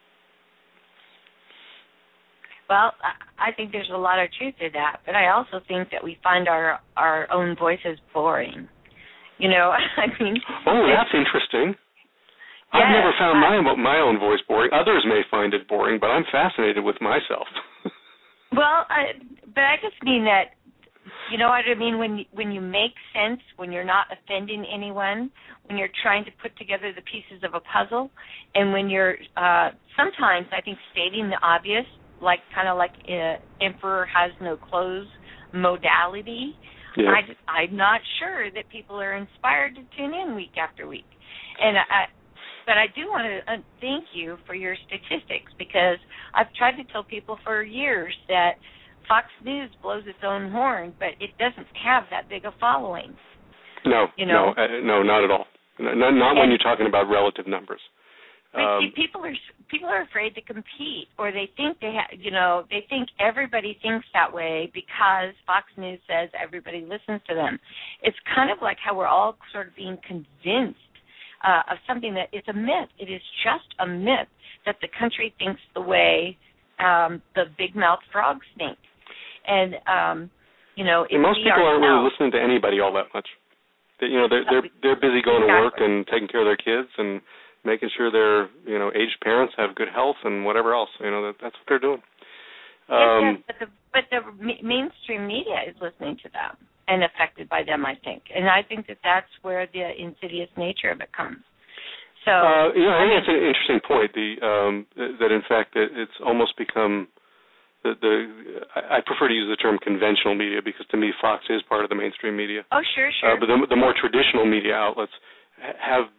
Well, I think there's a lot of truth to that, but I also think that we find our own voices boring. I mean... Oh, that's interesting. Yes, I've never found my own voice boring. Others may find it boring, but I'm fascinated with myself. Well, but I just mean that, you know what I mean, when you make sense, when you're not offending anyone, when you're trying to put together the pieces of a puzzle, and when you're sometimes, I think, stating the obvious, kind of like Emperor Has No Clothes modality, yeah. I'm not sure that people are inspired to tune in week after week. But I do want to thank you for your statistics, because I've tried to tell people for years that Fox News blows its own horn, but it doesn't have that big a following. No, no, not at all. Not when you're talking about relative numbers. But see, people are afraid to compete, or they think they think everybody thinks that way because Fox News says everybody listens to them. It's kind of like how we're all sort of being convinced of something that is a myth. It is just a myth that the country thinks the way the big-mouthed frogs think. And most people aren't really listening to anybody all that much. They're busy going to work and taking care of their kids and making sure their aged parents have good health and whatever else. That's what they're doing. Yes, but the mainstream media is listening to them and affected by them, I think. And I think that that's where the insidious nature of it comes. So I think that's an interesting point. That in fact it's almost become I prefer to use the term conventional media, because to me Fox is part of the mainstream media. Oh, sure. But the more traditional media outlets have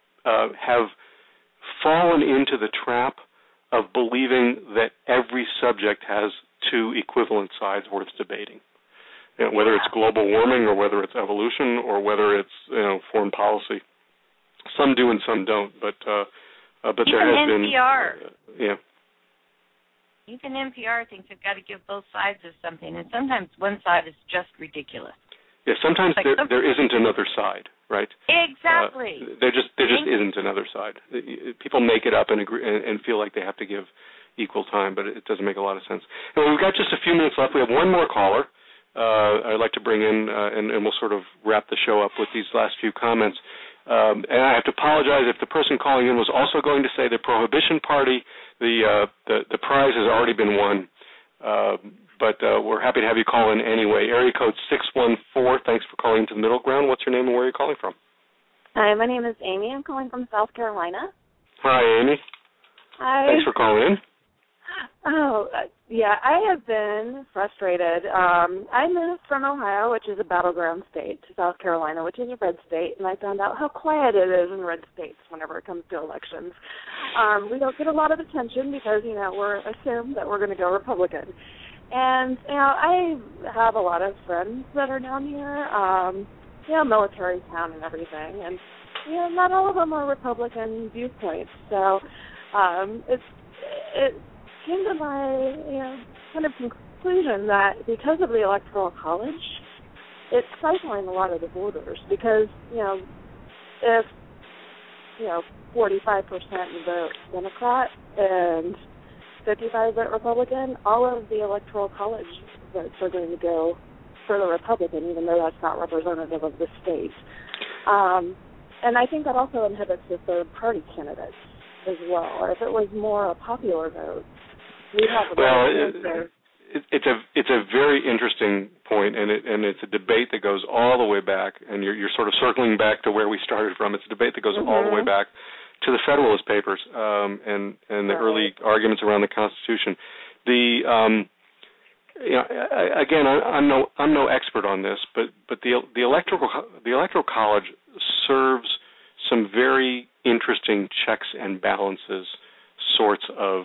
fallen into the trap of believing that every subject has two equivalent sides worth debating. Whether it's global warming or whether it's evolution or whether it's foreign policy. Some do and some don't, but there has been NPR. Even NPR thinks they've got to give both sides of something, and sometimes one side is just ridiculous. Yeah, sometimes there isn't another side, right? Exactly. There just isn't another side. People make it up and agree and feel like they have to give equal time, but it doesn't make a lot of sense. And we've got just a few minutes left. We have one more caller I'd like to bring in, and we'll sort of wrap the show up with these last few comments. And I have to apologize if the person calling in was also going to say the Prohibition Party. The prize has already been won. But we're happy to have you call in anyway. Area code 614. Thanks for calling to the Middle Ground. What's your name and where are you calling from? Hi, my name is Amy. I'm calling from South Carolina. Hi, Amy. Hi. Thanks for calling in. Oh, yeah, I have been frustrated. I moved from Ohio, which is a battleground state, to South Carolina, which is a red state, and I found out how quiet it is in red states whenever it comes to elections. We don't get a lot of attention because, we're assumed that we're going to go Republican. And, I have a lot of friends that are down here, military town and everything. And, not all of them are Republican viewpoints. So it came to my, kind of conclusion that because of the Electoral College, it's stifling a lot of the voters because, if, 45% vote Democrat and 55 vote Republican, all of the Electoral College votes are going to go for the Republican, even though that's not representative of the state. And I think that also inhibits the third-party candidates as well. Or if it was more a popular vote, we'd have a better chance there. It's a very interesting point, and it's a debate that goes all the way back, and you're sort of circling back to where we started from. It's a debate that goes all the way back to the Federalist Papers and the early arguments around the Constitution. Again, I'm no expert on this, but the Electoral College serves some very interesting checks and balances sorts of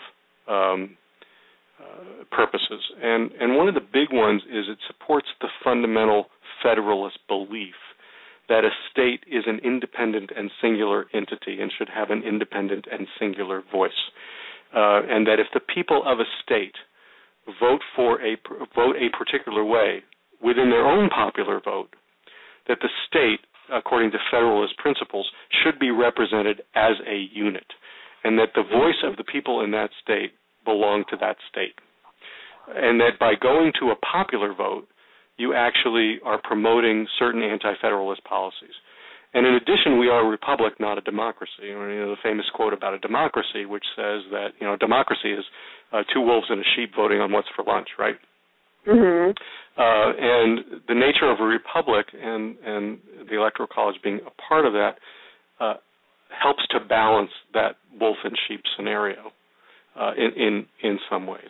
purposes, and one of the big ones is it supports the fundamental Federalist belief that a state is an independent and singular entity and should have an independent and singular voice, and that if the people of a state vote a particular way within their own popular vote, that the state, according to Federalist principles, should be represented as a unit, and that the voice of the people in that state belong to that state. And that by going to a popular vote, you actually are promoting certain anti-federalist policies. And in addition, we are a republic, not a democracy. The famous quote about a democracy, which says that, democracy is two wolves and a sheep voting on what's for lunch, right? Mm-hmm. And the nature of a republic and the Electoral College being a part of that helps to balance that wolf and sheep scenario in some ways.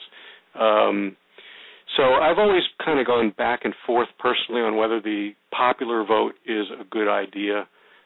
So I've always kind of gone back and forth personally on whether the popular vote is a good idea.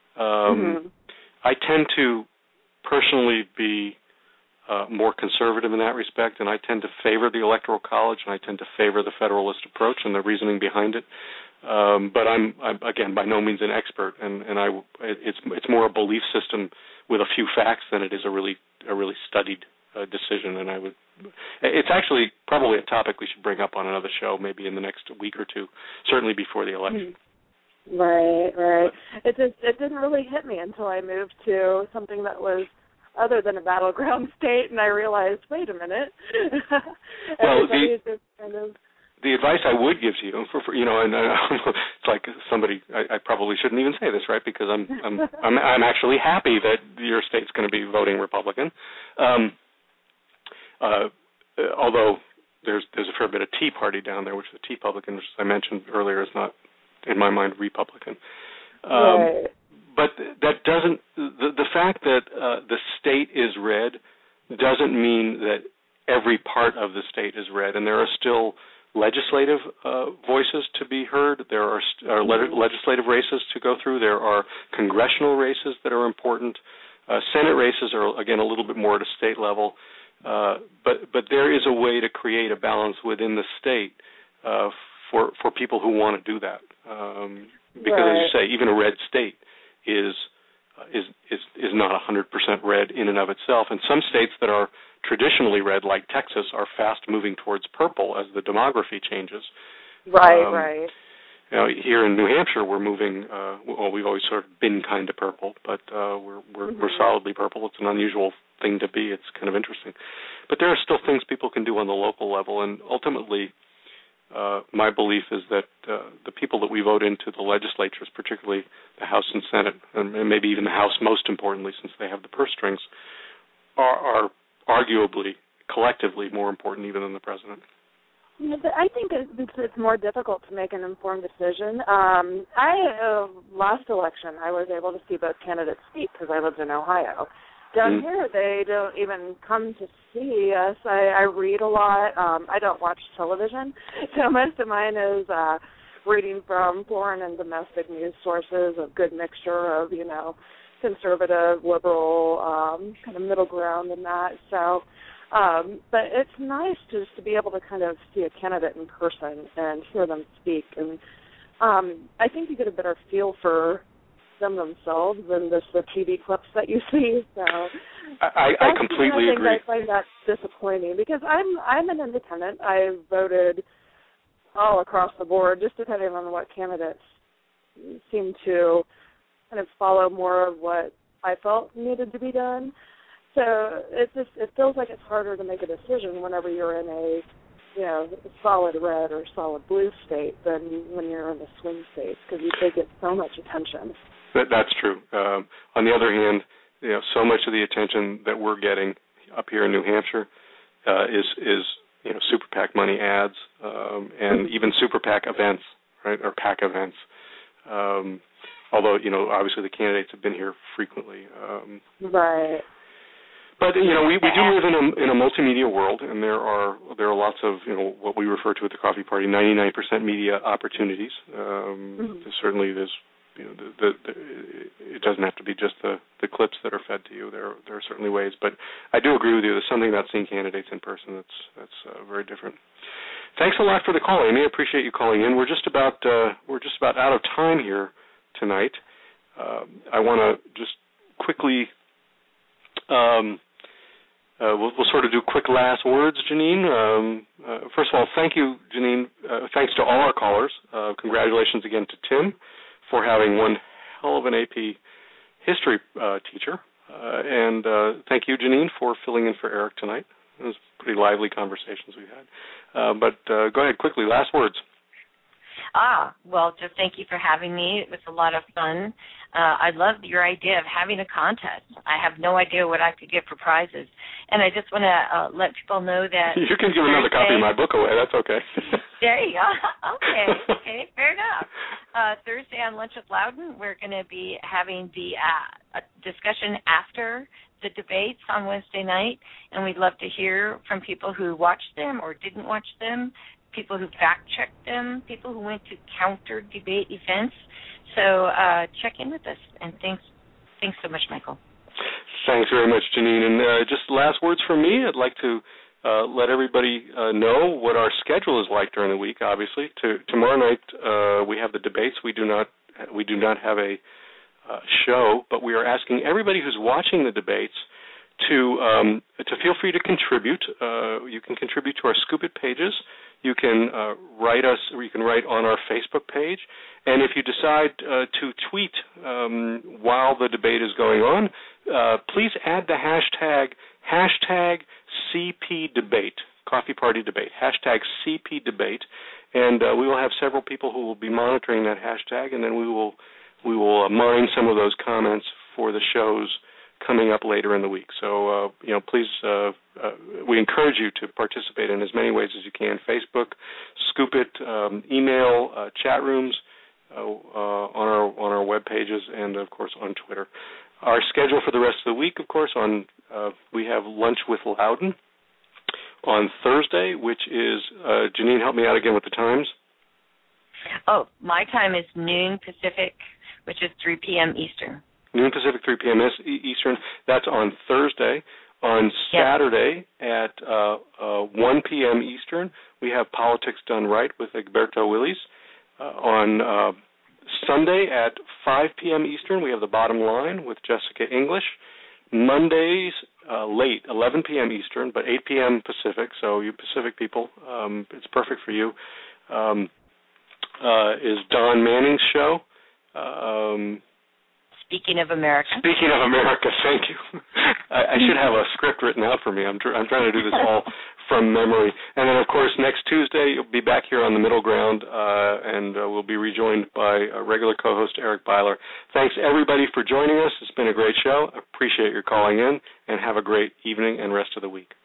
I tend to personally be more conservative in that respect, and I tend to favor the Electoral College, and I tend to favor the Federalist approach and the reasoning behind it. But I'm again by no means an expert, and it's more a belief system with a few facts than it is a really studied decision. And it's actually probably a topic we should bring up on another show, maybe in the next week or two, certainly before the election. Right. It didn't really hit me until I moved to something that was other than a battleground state, and I realized, wait a minute. Well, the advice I would give to you, and it's like somebody, I probably shouldn't even say this, right? Because I'm actually happy that your state's going to be voting Republican. Although there's a fair bit of Tea Party down there, which the Tea Publican, which I mentioned earlier, is not, in my mind, Republican. Right. But that doesn't. The fact that the state is red doesn't mean that every part of the state is red, and there are still legislative voices to be heard. There are legislative races to go through. There are congressional races that are important. Senate races are, again, a little bit more at a state level. But there is a way to create a balance within the state for people who want to do that. Because, as you say, even a red state is not 100% red in and of itself. And some states that are traditionally red, like Texas, are fast moving towards purple as the demography changes. Right. Here in New Hampshire, we're moving. We've always sort of been kind of purple, but we're solidly purple. It's an unusual thing to be. It's kind of interesting, but there are still things people can do on the local level, and ultimately, my belief is that the people that we vote into the legislatures, particularly the House and Senate, and maybe even the House most importantly, since they have the purse strings, are arguably collectively more important even than the president. Yeah, but I think it's more difficult to make an informed decision. Last election, I was able to see both candidates speak because I lived in Ohio. Down here, they don't even come to see us. I read a lot. I don't watch television, so most of mine is reading from foreign and domestic news sources, a good mixture of, conservative, liberal, kind of middle ground and that. So But it's nice just to be able to kind of see a candidate in person and hear them speak. And I think you get a better feel for them themselves than just the TV clips that you see. So I completely agree. I find that disappointing because I'm an independent. I voted all across the board, just depending on what candidates seem to kind of follow more of what I felt needed to be done. So it feels like it's harder to make a decision whenever you're in a solid red or solid blue state than when you're in the swing states because they get so much attention. That's true. On the other hand, so much of the attention that we're getting up here in New Hampshire is super PAC money ads and even super PAC events, right, or PAC events. Although obviously the candidates have been here frequently. Right. But we do live in a multimedia world, and there are lots of what we refer to at the Coffee Party 99% media opportunities. Certainly, there's it doesn't have to be just the clips that are fed to you. There are certainly ways, but I do agree with you. There's something about seeing candidates in person that's very different. Thanks a lot for the call, Amy. I appreciate you calling in. We're just about out of time here tonight. I want to just quickly. We'll sort of do quick last words, Janine. First of all, thank you, Janine. Thanks to all our callers. Congratulations again to Tim for having one hell of an AP history teacher. And thank you, Janine, for filling in for Eric tonight. It was pretty lively conversations we've had. But go ahead, quickly, last words. Well, just thank you for having me. It was a lot of fun. I love your idea of having a contest. I have no idea what I could get for prizes. And I just want to let people know that you can give another copy of my book away. That's okay. There you go. Okay, fair enough. Thursday on Lunch with Loudon, we're going to be having the discussion after the debates on Wednesday night, and we'd love to hear from people who watched them or didn't watch them, people who fact-checked them, people who went to counter-debate events. So check in with us, and thanks so much, Michael. Thanks very much, Janine. And just last words from me, I'd like to let everybody know what our schedule is like during the week, obviously. Tomorrow night we have the debates. We do not have a show, but we are asking everybody who's watching the debates to feel free to contribute. You can contribute to our Scoop It pages. You can write us, or you can write on our Facebook page. And if you decide to tweet while the debate is going on, please add the hashtag CPDebate, Coffee Party Debate, hashtag CPDebate, and we will have several people who will be monitoring that hashtag, and then we will mine some of those comments for the shows coming up later in the week. So, please, we encourage you to participate in as many ways as you can. Facebook, Scoop It, email, chat rooms, on our web pages, and, of course, on Twitter. Our schedule for the rest of the week, of course, we have Lunch with Loudon on Thursday, which is, Janine, help me out again with the times. Oh, my time is noon Pacific, which is 3 p.m. Eastern. Noon Pacific, 3 p.m. Eastern. That's on Thursday. On Saturday at 1 p.m. Eastern, we have Politics Done Right with Egberto Willies. On Sunday at 5 p.m. Eastern, we have The Bottom Line with Jessica English. Mondays, late, 11 p.m. Eastern, but 8 p.m. Pacific, so you Pacific people, it's perfect for you, is Don Manning's show. Speaking of America. Speaking of America, thank you. I should have a script written out for me. I'm trying to do this all from memory. And then, of course, next Tuesday, you'll be back here on the Middle Ground, and we'll be rejoined by regular co-host Eric Byler. Thanks, everybody, for joining us. It's been a great show. I appreciate your calling in, and have a great evening and rest of the week.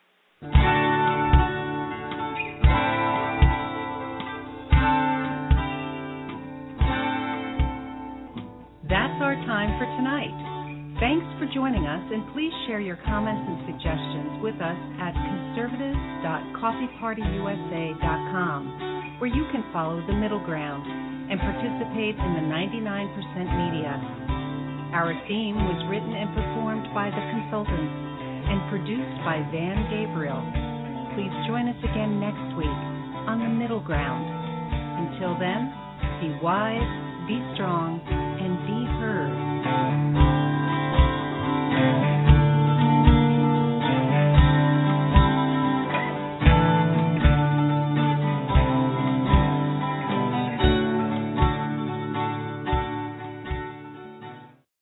That's our time for tonight. Thanks for joining us, and please share your comments and suggestions with us at conservatives.coffeepartyusa.com, where you can follow the Middle Ground and participate in the 99% media. Our theme was written and performed by The Consultants. and produced by Van Gabriel. Please join us again next week on The Middle Ground. Until then, be wise, be strong,